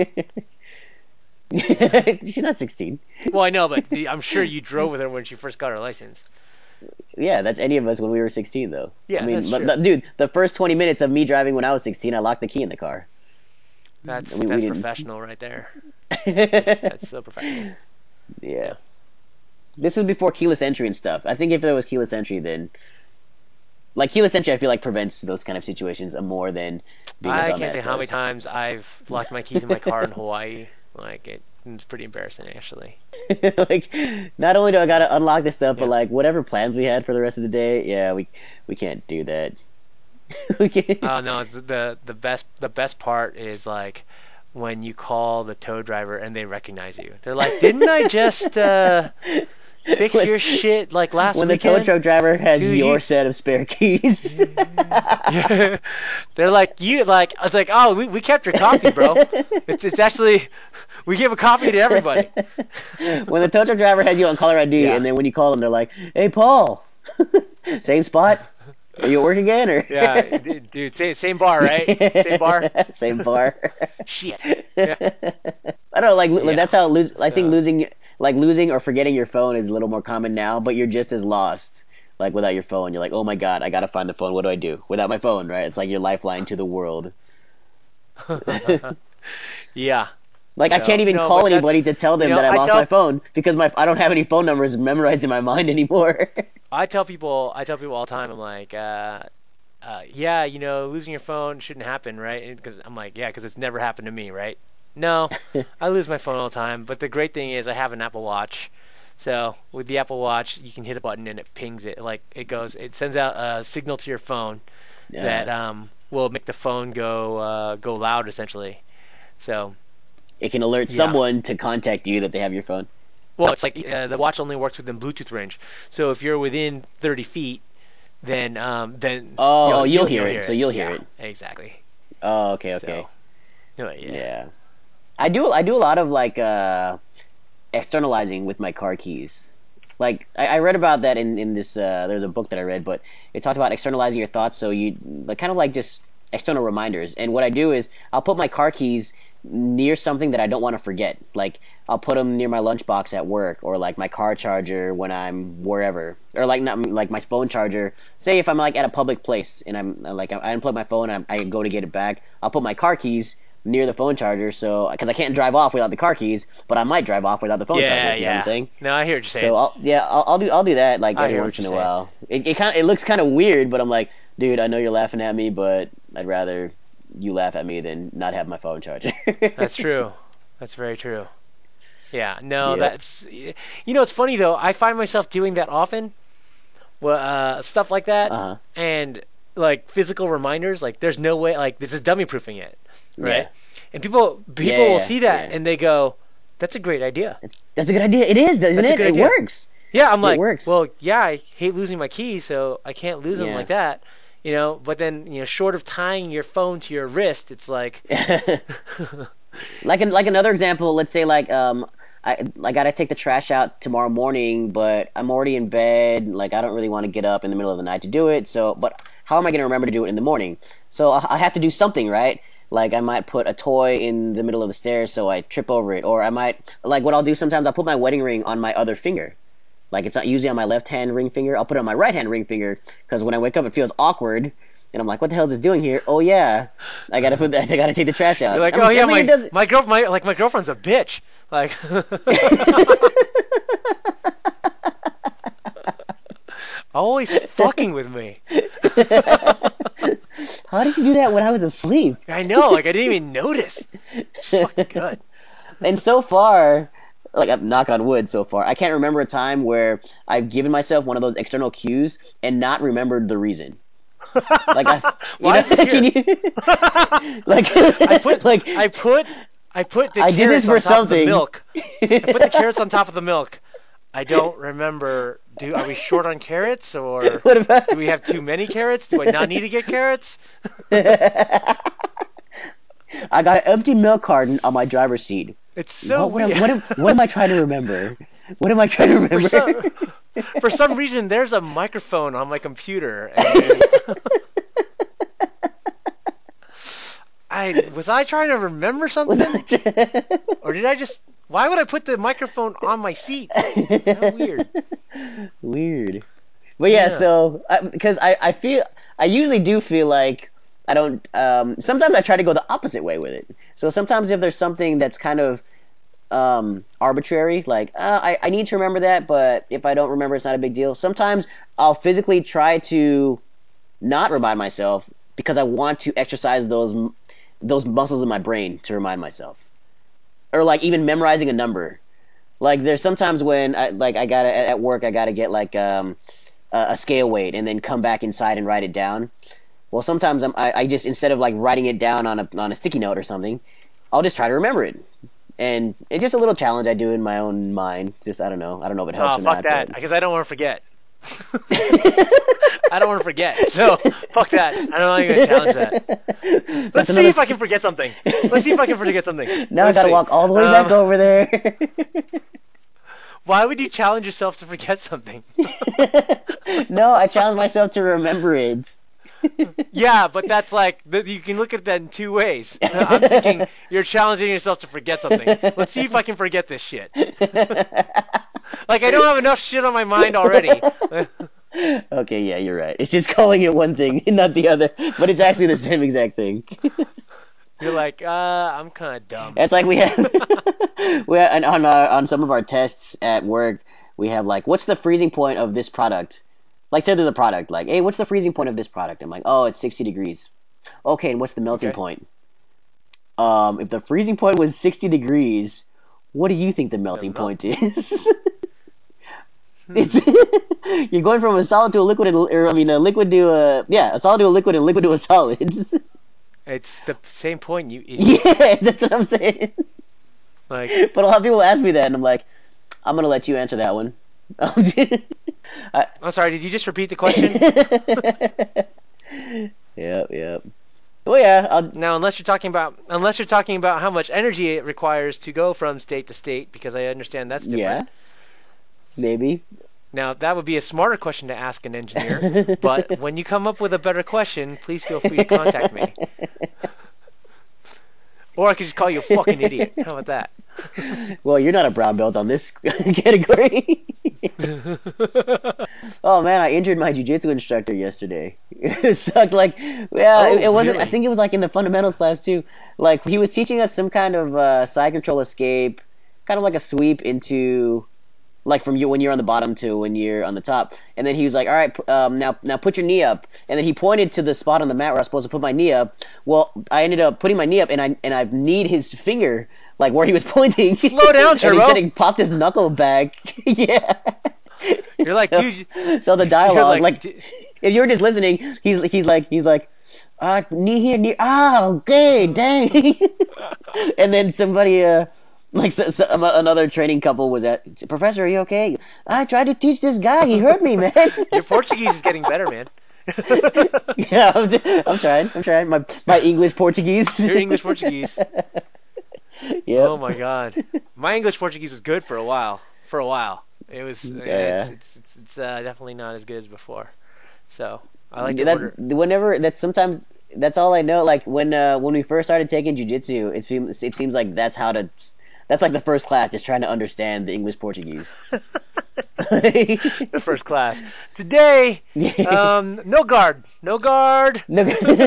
She's not 16. Well, I know, but I'm sure you drove with her when she first got her license. Yeah, that's any of us when we were 16, though. I Yeah, mean, that's true. dude, the first 20 minutes of me driving when I was 16, I locked the key in the car. We That's didn't. professional right there. That's so professional. Yeah. Yeah. This was before keyless entry and stuff. I think if there was keyless entry, then like keyless entry, I feel like prevents those kind of situations more than being a I can't tell dumbass you how many does. times I've locked my keys in my car in Hawaii. It's pretty embarrassing actually. Like, not only do I So gotta unlock this stuff, but yeah. like whatever plans we had for the rest of the day, yeah, we can't do that. we can't. Oh no, the best part is like when you call the tow driver and they recognize you. They're like, "Didn't I just fix when, your shit like last when the tow weekend, truck driver has dude? your You set of spare keys. yeah." They're like, "You like?" I was like, "Oh, we kept your copy, bro. It's actually we give a copy to everybody." When the tow truck driver has you on caller ID, Yeah. and then when you call them, they're like, "Hey, Paul, same spot? Are you at work again, or Yeah, dude, same bar, right? Same bar. same bar?" Shit. Yeah. I don't know, like Yeah. that's how I think So losing or forgetting your phone is a little more common now, but you're just as lost. Like without your phone, you're like, oh my god, I gotta find the phone. What do I do without my phone? Right? It's like your lifeline to the world. yeah. Like I can't So even no, call but that's anybody to tell them that I I lost my tell phone because my I don't have any phone numbers memorized in my mind anymore. I tell people all the time. I'm like, yeah, losing your phone shouldn't happen, right? Because I'm like, yeah, because it's never happened to me, right? No, I lose my phone all the time. But the great thing is I have an Apple Watch. So with the Apple Watch, you can hit a button and it pings it. Like it sends out a signal to your phone that uh, will make the phone go loud essentially. So it can alert yeah. someone to contact you that they have your phone. Well, it's like the watch only works within Bluetooth range. So if you're within 30 feet, then Oh, you'll you'll hear hear it. So it. you'll hear Yeah, it. exactly. Oh, okay, okay. So yeah. Yeah. I do a lot of like externalizing with my car keys. Like I read about that in this there's a book that I read, but it talked about externalizing your thoughts so you like kind of like just external reminders. And what I do is I'll put my car keys near something that I don't want to forget. Like I'll put them near my lunchbox at work or like my car charger when I'm wherever. Or like not like my phone charger. Say if I'm like at a public place and I'm like I unplug my phone and I go to get it back, I'll put my car keys near the phone charger so because I can't drive off without the car keys, but I might drive off without the phone charger. Yeah, You know what I'm yeah. saying? No, I hear what you're So saying. I'll do that like I every hear once what in you're a saying. while. It looks kind of weird, but I'm like, dude, I know you're laughing at me, but I'd rather you laugh at me than not have my phone charger. That's true. That's very true. Yeah. No, Yep. it's funny though. I find myself doing that often. Well, stuff like that, Uh huh. and like physical reminders. Like, there's no way. Like, this is dummy proofing it, Yeah. right? And people will Yeah. see that Yeah. and they go, "That's a great idea." That's a good idea. It is, doesn't That's a it? good It idea. works. Yeah, I'm It like, works. well, yeah, I hate losing my keys, so I can't lose them Yeah. like that, But then, short of tying your phone to your wrist, it's like, Like another example, let's say I gotta take the trash out tomorrow morning, but I'm already in bed. Like I don't really want to get up in the middle of the night to do it. So, but how am I gonna remember to do it in the morning? So I have to do something, right? Like I might put a toy in the middle of the stairs so I trip over it, or I might like what I'll do sometimes I'll put my wedding ring on my other finger. Like it's not usually on my left hand ring finger. I'll put it on my right hand ring finger because when I wake up it feels awkward, and I'm like, what the hell is this doing here? Oh yeah, I gotta take the trash you're out. like, I oh mean, yeah, everybody does. my girlfriend's a bitch. Like, always fucking with me. How did you do that when I was asleep? I know, like, I didn't even notice. She's fucking good. And so far, like I'm knock on wood, so far I can't remember a time where I've given myself one of those external cues and not remembered the reason. Like Why is this can here? you, like, I put like I put I put the I did this carrots for on top of the something. milk. I put the carrots on top of the milk. I don't remember. Are we short on carrots, or What about? do we have too many carrots? Do I not need to get carrots? I got an empty milk carton on my driver's seat. It's so weird. What am I trying to remember? What am I trying to For remember? some for some reason, there's a microphone on my computer, and I trying to remember Was something, I or did I just? Why would I put the microphone on my seat? How weird. Weird. But yeah, Yeah. so because I feel I usually do feel like I don't. Sometimes I try to go the opposite way with it. So sometimes if there's something that's kind of arbitrary, like I need to remember that, but if I don't remember, it's not a big deal. Sometimes I'll physically try to not remind myself because I want to exercise those muscles in my brain to remind myself, or like even memorizing a number. Like there's sometimes when I gotta at work I gotta get like a scale weight and then come back inside and write it down. Well, sometimes I just instead of like writing it down on a sticky note or something, I'll just try to remember it. And it's just a little challenge I do in my own mind. Just I don't know if it helps Oh, or fuck not, that. but Because I don't want to forget. I don't want to forget. So fuck that. I'm not even gonna challenge that. that's Let's see another. if I can forget something. Let's see if I can forget something. Now I Let's gotta see. walk all the way back over there. Why would you challenge yourself to forget something? No, I challenge myself to remember it. Yeah, but that's like you can look at that in two ways. I'm thinking you're challenging yourself to forget something. Let's see if I can forget this shit. Like I don't have enough shit on my mind already. Okay, yeah, you're right. It's just calling it one thing, not the other, but it's actually the same exact thing. You're like, I'm kind of dumb. It's like we have, on some of our tests at work, we have like, what's the freezing point of this product? Like, say there's a product, like, hey, what's the freezing point of this product? I'm like, oh, it's 60 degrees. Okay, and what's the melting Okay. point? If the freezing point was 60 degrees, what do you think the The melting melt. point is? It's Hmm. you're going from a solid to a liquid, or I mean, a liquid to a solid to a liquid, and liquid to a solid. It's the same point, you idiot. Yeah, that's what I'm saying. Like, But a lot of people ask me that, and I'm like, I'm gonna let you answer that one. I, I'm sorry. Did you just repeat the question? yep, yep. Well, yeah, Now, unless you're talking about how much energy it requires to go from state to state, because I understand that's different. yeah, maybe. Now, that would be a smarter question to ask an engineer. But when you come up with a better question, please feel free to contact me. Or I could just call you a fucking idiot. How about that? Well, you're not a brown belt on this category. Oh man, I injured my jiu-jitsu instructor yesterday. It sucked. Like, yeah, Oh, it wasn't. I really? think it was like in the fundamentals class too. Like he was teaching us some kind of side control escape, kind of like a sweep into, like from you when you're on the bottom to when you're on the top. And then he was like, "All right, now put your knee up." And then he pointed to the spot on the mat where I was supposed to put my knee up. Well, I ended up putting my knee up, and I kneed his finger like where he was pointing. Slow down, And he Turbo. said he popped his knuckle back. Yeah. You're like, So, dude. so the You're dialogue, like, like, if you're just listening, he's like, knee here, knee. Oh, okay, dang. And then somebody, another training couple was at, Professor, are you okay? I tried to teach this guy. He hurt me, man. your Portuguese is getting better, man. Yeah, I'm trying. I'm trying. My English Portuguese. Your English Portuguese. Yep. Oh my God. My English Portuguese was good for a while. For a while, it was. Yeah. It's definitely not as good as before. So I like to order. Whenever that's sometimes that's all I know. Like when we first started taking jujitsu, it seems like that's like the first class, just trying to understand the English Portuguese. The first class today. No guard. No guard. No,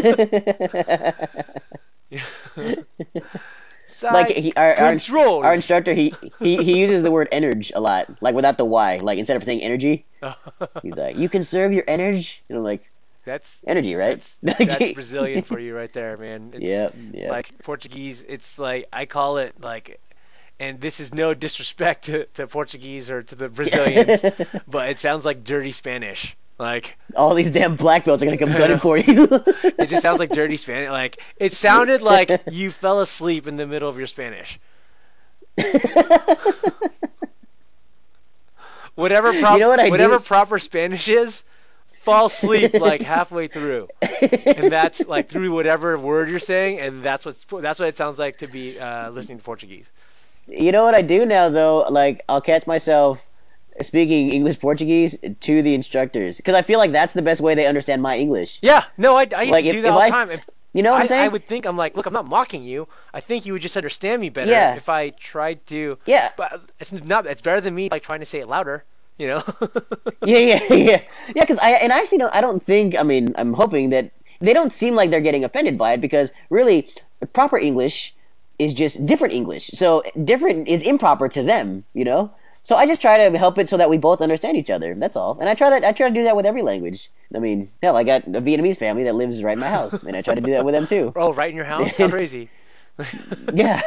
like Side our control. instructor, he uses the word energy a lot, like without the Y, like instead of saying energy, he's like, you conserve your energy, and I'm like, That's energy, right? that's Brazilian for you right there, man. It's Yep, yep. like Portuguese. It's like I call it like, and this is no disrespect to Portuguese or to the Brazilians, but it sounds like dirty Spanish. Like All these damn black belts are gonna come gunning for you. it just sounds like dirty Spanish. Like it sounded like you fell asleep in the middle of your Spanish. You know what I Whatever do? proper Spanish is, fall asleep like halfway through, and that's like through whatever word you're saying, and that's what it sounds like to be listening to Portuguese. You know what I do now though? Like I'll catch myself speaking English Portuguese to the instructors because I feel like that's the best way they understand my English. Yeah, no, I used Like to do that if all the I, time. And you know what I'm I saying? would think, I'm like, look, I'm not mocking you. I think you would just understand me better Yeah, if I tried to. yeah, But it's not. It's better than me like trying to say it louder. You know. yeah, yeah, yeah, yeah. Because I actually don't. I don't think. I mean, I'm hoping that they don't seem like they're getting offended by it because really, proper English is just different English. So different is improper to them. You know. So I just try to help it so that we both understand each other. That's all. And I try that. I try to do that with every language. I mean, hell, I got a Vietnamese family that lives right in my house, and I try to do that with them too. Oh, right in your house? How crazy. Yeah.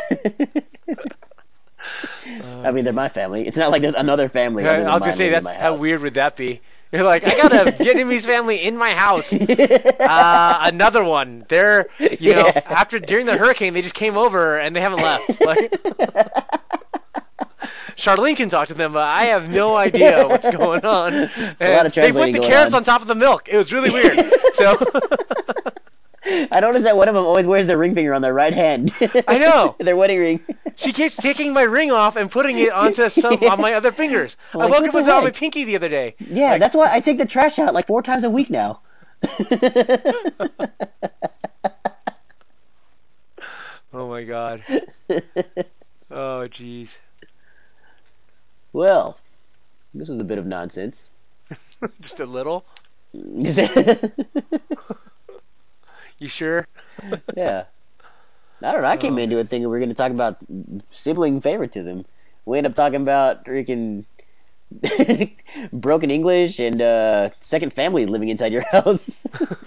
I Uh, mean, they're my family. It's not like there's another family other I than was gonna mine say living in that's my how house. weird would that be? You're like, I got a Vietnamese family in my house. Another one. They're, Yeah. after during the hurricane, they just came over and they haven't left. Like, Charlene can talk to them, but I have no idea what's going on. A lot of And they put translating the going carrots on. on top of the milk. It was really weird. So, I noticed that one of them always wears their ring finger on their right hand. I know. Their wedding ring. She keeps taking my ring off and putting it onto some on my other fingers. I'm I like, woke what up the with it on my heck? pinky the other day. Yeah, Like, that's why I take the trash out like 4 times a week now. oh my god. Oh jeez. Well, this was a bit of nonsense. Just a little. Yeah. You sure? I don't know. I came Oh into man. it thinking we are going to talk about sibling favoritism. We end up talking about freaking broken English and second family living inside your house.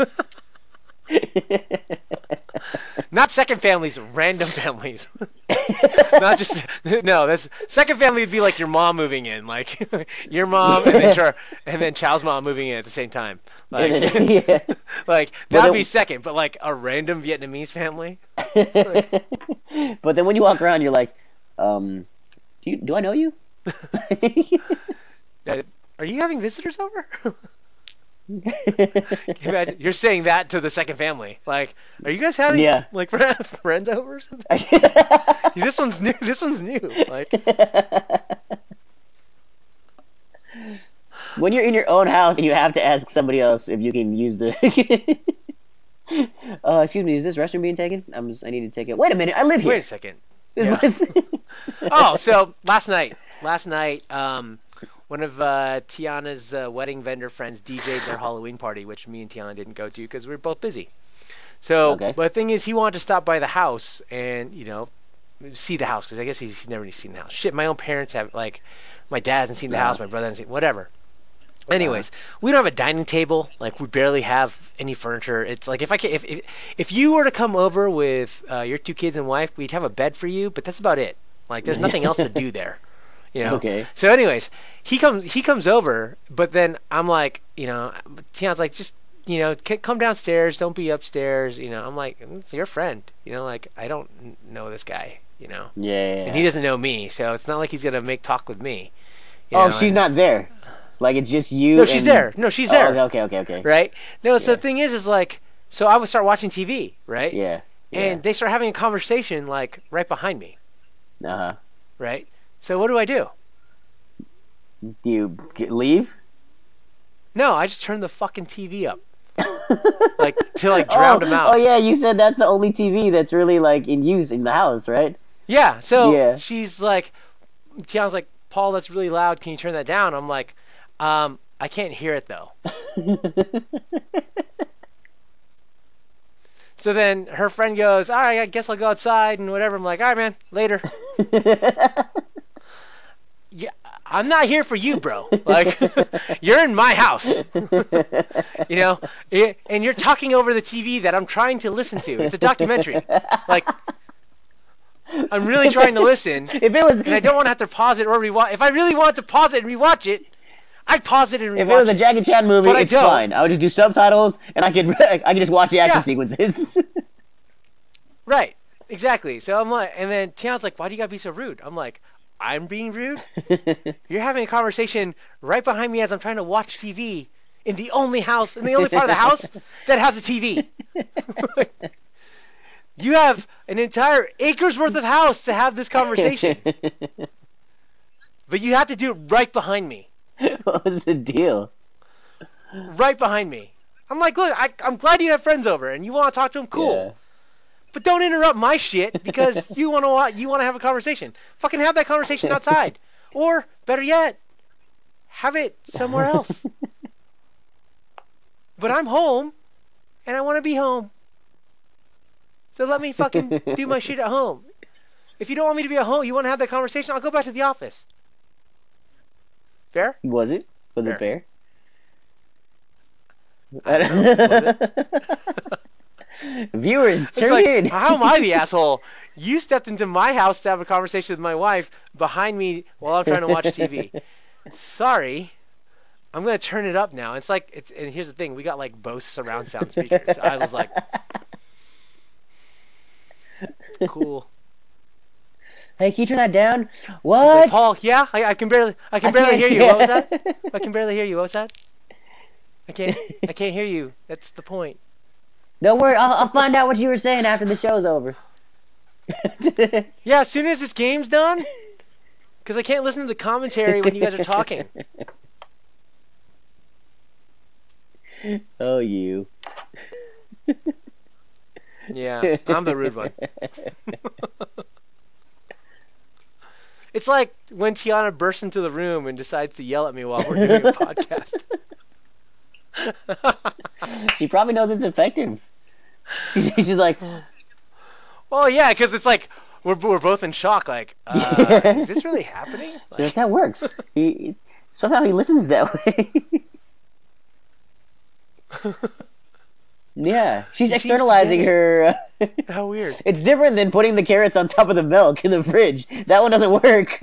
Not second families, random families. Not just no. That's second family would be like your mom moving in, like your mom and then Chow's mom moving in at the same time. And Like then, yeah. like But that'd be then, second, but like a random Vietnamese family. Like but then when you walk around, you're like, do I know you? uh, are you having visitors over? Imagine, you're saying that to the second family. Like, are you guys having Yeah. like friends over or something? This one's new. This one's new. Like, When you're in your own house and you have to ask somebody else if you can use the. Excuse me, is this restroom being taken? I need to take it. Wait a minute, I live wait a here. second. Yeah. This is Oh, so last night, one of Tiana's wedding vendor friends DJ'd their Halloween party, which me and Tiana didn't go to because we were both busy. So, Okay. but the thing is, he wanted to stop by the house and see the house because I guess he's never seen the house. Shit, my own parents have like, my dad hasn't seen the Uh, house, my brother hasn't seen whatever. uh, Anyways, we don't have a dining table. Like we barely have any furniture. It's like if you were to come over with your two kids and wife, we'd have a bed for you, but that's about it. Like there's nothing else to do there, you know. okay. So anyways, he comes over, but then I'm like, Tiana's like just come downstairs, don't be upstairs, I'm like it's your friend, like I don't know this guy, and he Yeah. doesn't know me, so it's not like he's gonna make talk with me, Oh, she's and not there. Like it's just you no, she's and. there. No, she's Oh, there. okay. Right? No, so Yeah. the thing is like, so I would start watching TV, right? Yeah. Yeah. And they start having a conversation like right behind me, Uh huh. right? So what do I do? Do you leave? No, I just turn the fucking TV up, like to like Oh, drown them oh out. yeah. You said that's the only TV that's really like in use in the house, right? Yeah. So Yeah. she's like, Tiana's like, Paul, that's really loud. Can you turn that down? I'm like, I can't hear it though. So then her friend goes, all right, I guess I'll go outside and whatever. I'm like, all right, man, later. Yeah, I'm not here for you, bro. Like, you're in my house, and you're talking over the TV that I'm trying to listen to. It's a documentary. Like, I'm really trying to listen, If it was and I don't want to have to pause it or rewatch. If I really wanted to pause it and rewatch it, I'd pause it and if it was rewatch a it. Jackie Chan movie, But I it's don't. fine. I would just do subtitles and I could I could just watch the action Yeah. sequences. Right, exactly. So I'm like, and then Tiana's like, why do you gotta be so rude? I'm like, I'm being rude? You're having a conversation right behind me as I'm trying to watch TV in the only part of the house that has a TV. You have an entire acre's worth of house to have this conversation, but you have to do it right behind me. What was the deal? Right behind me. I'm like, look, I'm glad you have friends over and you want to talk to them. Cool. Yeah. But don't interrupt my shit because you want to have a conversation. Fucking have that conversation outside, or better yet, have it somewhere else. But I'm home, and I want to be home. So let me fucking do my shit at home. If you don't want me to be at home, you want to have that conversation, I'll go back to the office. Fair? Was it? Was Fair. it fair? I don't know. Was it? Viewers, It's turn like, in. how am I the asshole? You stepped into my house to have a conversation with my wife behind me while I'm trying to watch TV. Sorry. I'm going to turn it up now. It's like, and here's the thing. We got like Bose surround sound speakers. I was like, cool. Hey, can you turn that down? He's What? like, Paul, yeah? I can barely hear you. What was that? I can barely hear you. What was that? I can't hear you. That's the point. Don't worry, I'll find out what you were saying after the show's over. Yeah, as soon as this game's done, because I can't listen to the commentary when you guys are talking. Oh, you. Yeah, I'm the rude one. It's like when Tiana bursts into the room and decides to yell at me while we're doing a podcast. She probably knows it's effective. She's like, Well, yeah, because it's like we're both in shock. Like, is this really happening? Like, that works. Somehow he listens that way. Yeah, she's He seems to externalizing get her. how weird. It's different than putting the carrots on top of the milk in the fridge. That one doesn't work.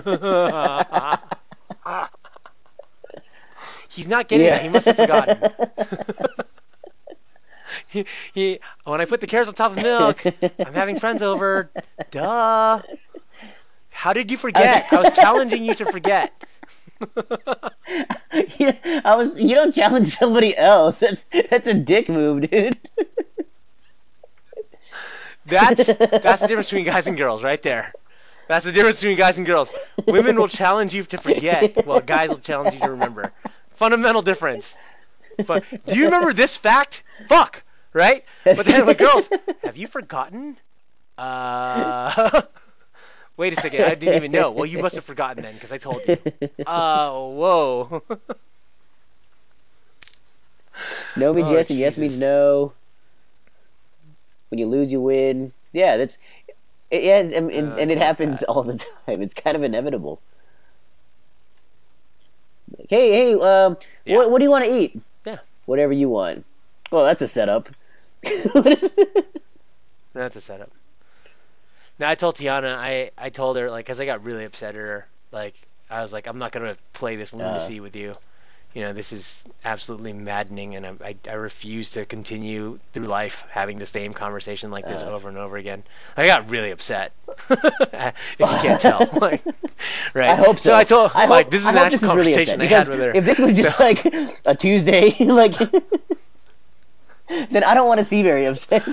He's not getting that. He must have forgotten. When I put the carrots on top of the milk, I'm having friends over. Duh. How did you forget? I was challenging you to forget. You don't challenge somebody else. That's a dick move, dude. That's the difference between guys and girls, right there. That's the difference between guys and girls. Women will challenge you to forget, while guys will challenge you to remember. Fundamental difference. But do you remember this fact? Fuck, right? But then with girls, have you forgotten? Wait a second, I didn't even know. Well, you must have forgotten then, because I told you. Whoa. No means yes, and yes Jesus. means no. When you lose, you win. Yeah, and it happens all the time. It's kind of inevitable. Like, hey, Yeah. what do you want to eat? Yeah. Whatever you want. Well, that's a setup. That's the setup. Now, I told Tiana, I told her, like, because I got really upset at her. Like, I was like, I'm not going to play this lunacy with you. You know, this is absolutely maddening, and I refuse to continue through life having the same conversation like this over and over again. I got really upset, if you can't tell. Like, right? I hope so. So I told, hope this is an actual conversation I had with her. If this was just like a Tuesday, like, then I don't want to see very upset.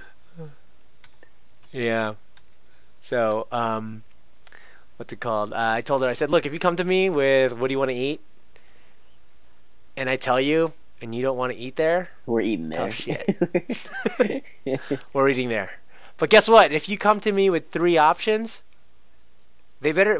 Yeah. So, what's it called? I told her, I said, look, if you come to me with, what do you want to eat? And I tell you, and you don't want to eat there, We're eating there. tough shit. We're eating there. But guess what? If you come to me with 3 options, they better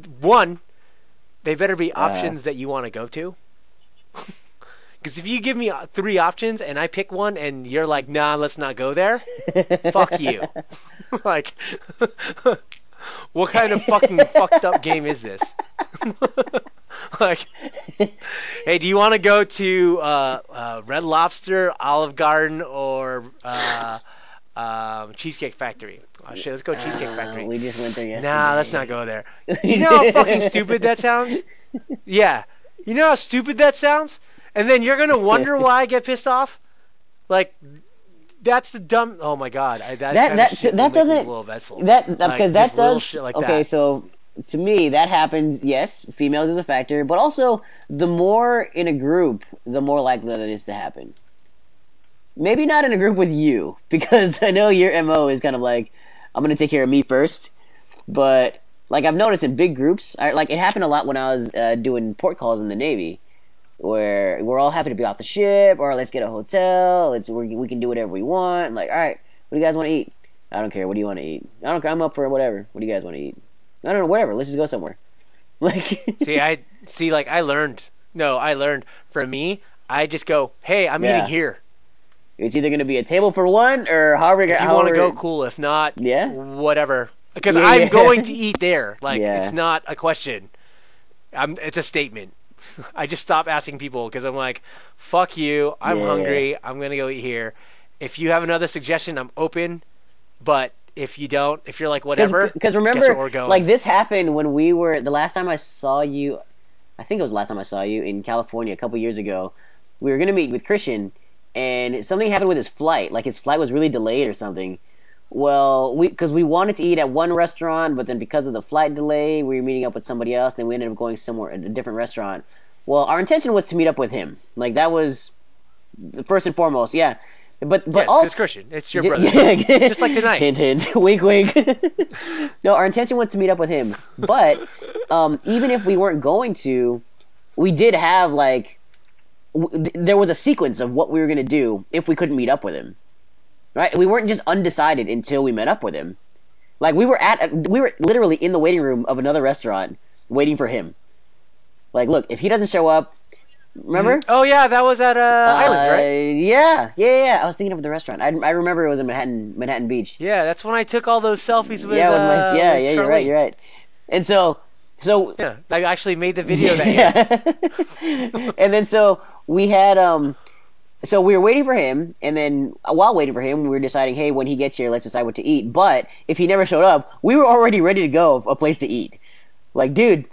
be options that you want to go to. Because if you give me 3 options and I pick one and you're like, nah, let's not go there, fuck you. Like, what kind of fucking fucked up game is this? Like, hey, do you want to go to Red Lobster, Olive Garden, or Cheesecake Factory? Oh shit, let's go Cheesecake Factory. We just went there yesterday. Nah, let's not go there. You know how fucking stupid that sounds? Yeah. You know how stupid that sounds? And then you're gonna wonder why I get pissed off? Like, that's the dumb. Oh my god, that doesn't because that does shit like okay. that. So to me, that happens. Yes, females is a factor, but also the more in a group, the more likely that it is to happen. maybe not in a group with you because I know your mo is kind of like I'm gonna take care of me first. But like I've noticed in big groups, like it happened a lot when I was doing port calls in the Navy, where we're all happy to be off the ship, or let's get a hotel. We can do whatever we want. Like, all right, what do you guys want to eat? I don't care. What do you want to eat? I don't care. I'm up for whatever. What do you guys want to eat? I don't know. Whatever. Let's just go somewhere. Like, Like I learned. No, I learned. For me, I just go, hey, I'm eating yeah, here. it's either gonna be a table for one or however. If you want to go, cool. If not, Yeah, whatever. Because yeah, I'm yeah, going to eat there. Like yeah, it's not a question. It's a statement. I just stop asking people because I'm like, fuck you. I'm yeah. hungry. I'm gonna go eat here. If you have another suggestion, I'm open. But if you don't, if you're like whatever, Because guess where remember, we're going. like this happened when we were the last time I saw you. I think it was the last time I saw you in California a couple years ago. We were gonna meet with Christian, and something happened with his flight. Like his flight was really delayed or something. Well, because we wanted to eat at one restaurant, but then because of the flight delay, we were meeting up with somebody else. Then we ended up going somewhere a different restaurant. Well, our intention was to meet up with him. Like that was the first and foremost. Yeah, but Yes, because also Christian, it's your brother. yeah, Just like tonight. hint, hint, wink, wink. No, our intention was to meet up with him, but even if we weren't going to, we did have like there was a sequence of what we were gonna do if we couldn't meet up with him. Right? We weren't just undecided until we met up with him. Like we were literally in the waiting room of another restaurant waiting for him. Like, look, if he doesn't show up, remember? Oh yeah, that was at Islands, right? Yeah. I was thinking of the restaurant. I remember it was in Manhattan Beach. Yeah, that's when I took all those selfies with Yeah, with my with You're right. Charlene. You're right. And so Yeah, I actually made the video that year. yeah. And then so we had so we were waiting for him, and then while waiting for him, we were deciding, hey, when he gets here, let's decide what to eat. But if he never showed up, we were already ready to go, a place to eat. Like, dude,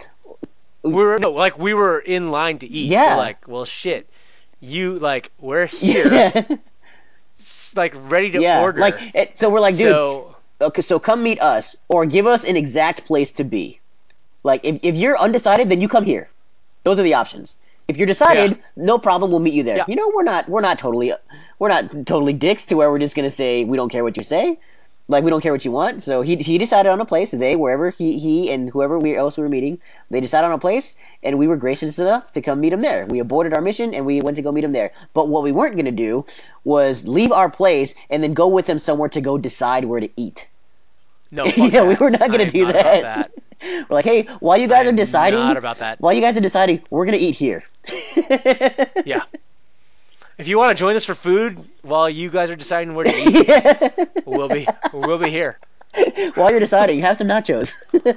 We were in line to eat. yeah, We're like, well, shit, we're here, yeah, like ready to yeah. order. So we're like, dude, So okay, so come meet us, or give us an exact place to be. Like, if you're undecided, then you come here. Those are the options. If you're decided, yeah, no problem, we'll meet you there. yeah. You know, we're not totally dicks to where we're just gonna say we don't care what you say. Like we don't care what you want. So he decided on a place. They wherever he and whoever else we were meeting, they decided on a place, and we were gracious enough to come meet him there. We aborted our mission and we went to go meet him there. But what we weren't gonna do was leave our place and then go with them somewhere to go decide where to eat. No, fuck Yeah, we that. were not I gonna am do not about that. that. We're like, hey, while you guys I are am deciding, not about that. we're gonna eat here. Yeah. If you want to join us for food while you guys are deciding where to eat, Yeah. we'll be here. While you're deciding, have some nachos.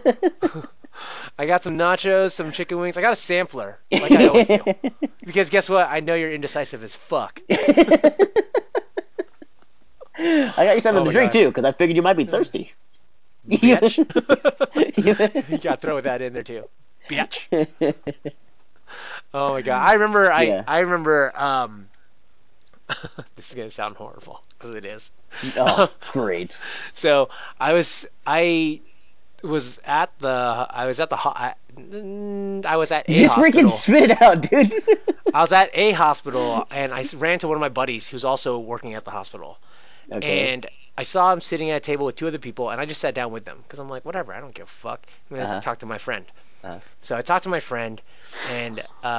I got some nachos, some chicken wings. I got a sampler, like I always do. Because guess what? I know you're indecisive as fuck. I got you something Oh to my drink God. too, because I figured you might be thirsty. Bitch. You gotta throw that in there too. Bitch. Oh my God. Yeah. I remember, this is gonna sound horrible, because it is. Oh, great. So I was at the I was at the ho- I was at a Just freaking hospital. spit it out, dude. I was at a hospital, and I ran to one of my buddies who's also working at the hospital. Okay. And I saw him sitting at a table with two other people, and I just sat down with them because I'm like, whatever, I don't give a fuck. I'm gonna Uh-huh. talk to my friend. Uh-huh. So I talked to my friend, and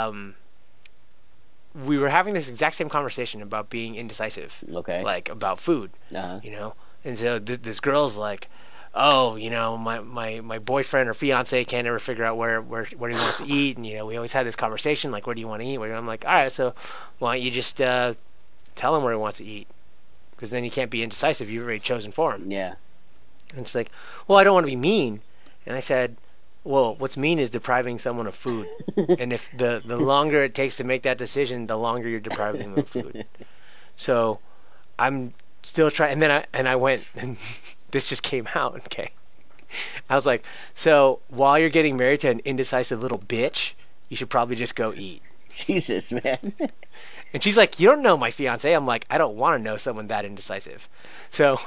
we were having this exact same conversation about being indecisive, Okay. like about food, Uh-huh. you know. And so this girl's like, oh, my boyfriend or fiance can't ever figure out where he wants to eat, and we always had this conversation like, where do you want to eat? I'm like, all right, so why don't you just tell him where he wants to eat? Because then you can't be indecisive. You've already chosen for him. Yeah. And it's like, well, I don't want to be mean. And I said, well, what's mean is depriving someone of food. And if the longer it takes to make that decision, the longer you're depriving them of food. So I'm still trying. And then I went, and this just came out. Okay. I was like, so while you're getting married to an indecisive little bitch, you should probably just go eat. Jesus, man. And she's like, you don't know my fiance. I'm like, I don't want to know someone that indecisive. So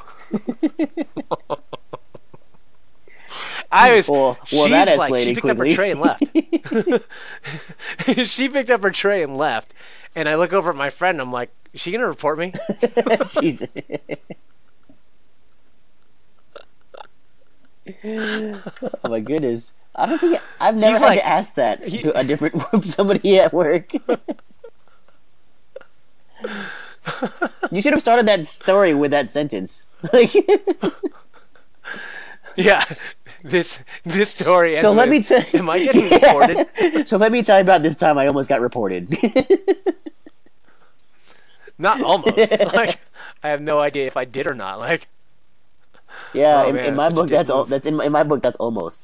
I was. Well, She's that like, she escalated picked up her quickly. tray and left. She picked up her tray and left. And I look over at my friend. I'm like, Is she gonna report me? Jesus. Oh my goodness. I don't think I've never He's had like, to ask that he, to a different somebody at work. You should have started that story with that sentence. Like, yeah. This story so ends let with, me tell. "Am I getting reported?" So let me tell you about this time I almost got reported. Not almost. Like, I have no idea if I did or not. Like, Yeah, oh in man, my such a book dick that's all. move. That's in my book that's almost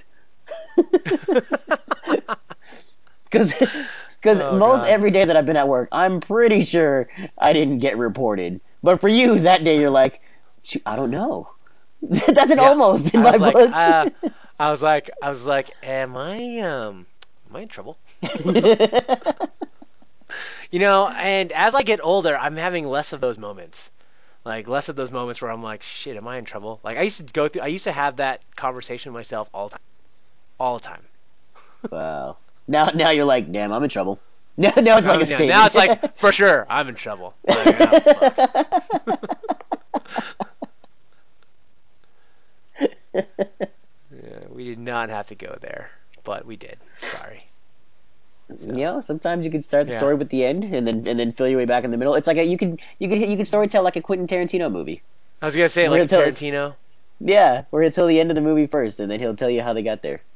because Oh most god. every day that I've been at work, I'm pretty sure I didn't get reported. But for you, that day you're like, "Shoot, I don't know." That's an Yeah. almost in I my was like, book. am I in trouble? And as I get older, I'm having less of those moments. Like less of those moments where I'm like, shit, am I in trouble? Like I used to have that conversation with myself all the time. Wow. Now you're like, damn, I'm in trouble. Now it's like a Now statement. it's like for sure I'm in trouble. Like, oh fuck. Yeah, we did not have to go there, but we did. Sorry. So Sometimes you can start the yeah, story with the end, and then fill your way back in the middle. It's like you can story tell like a Quentin Tarantino movie, I was gonna say where like he'll a tell Tarantino. where he'll tell the end of the movie first, and then he'll tell you how they got there.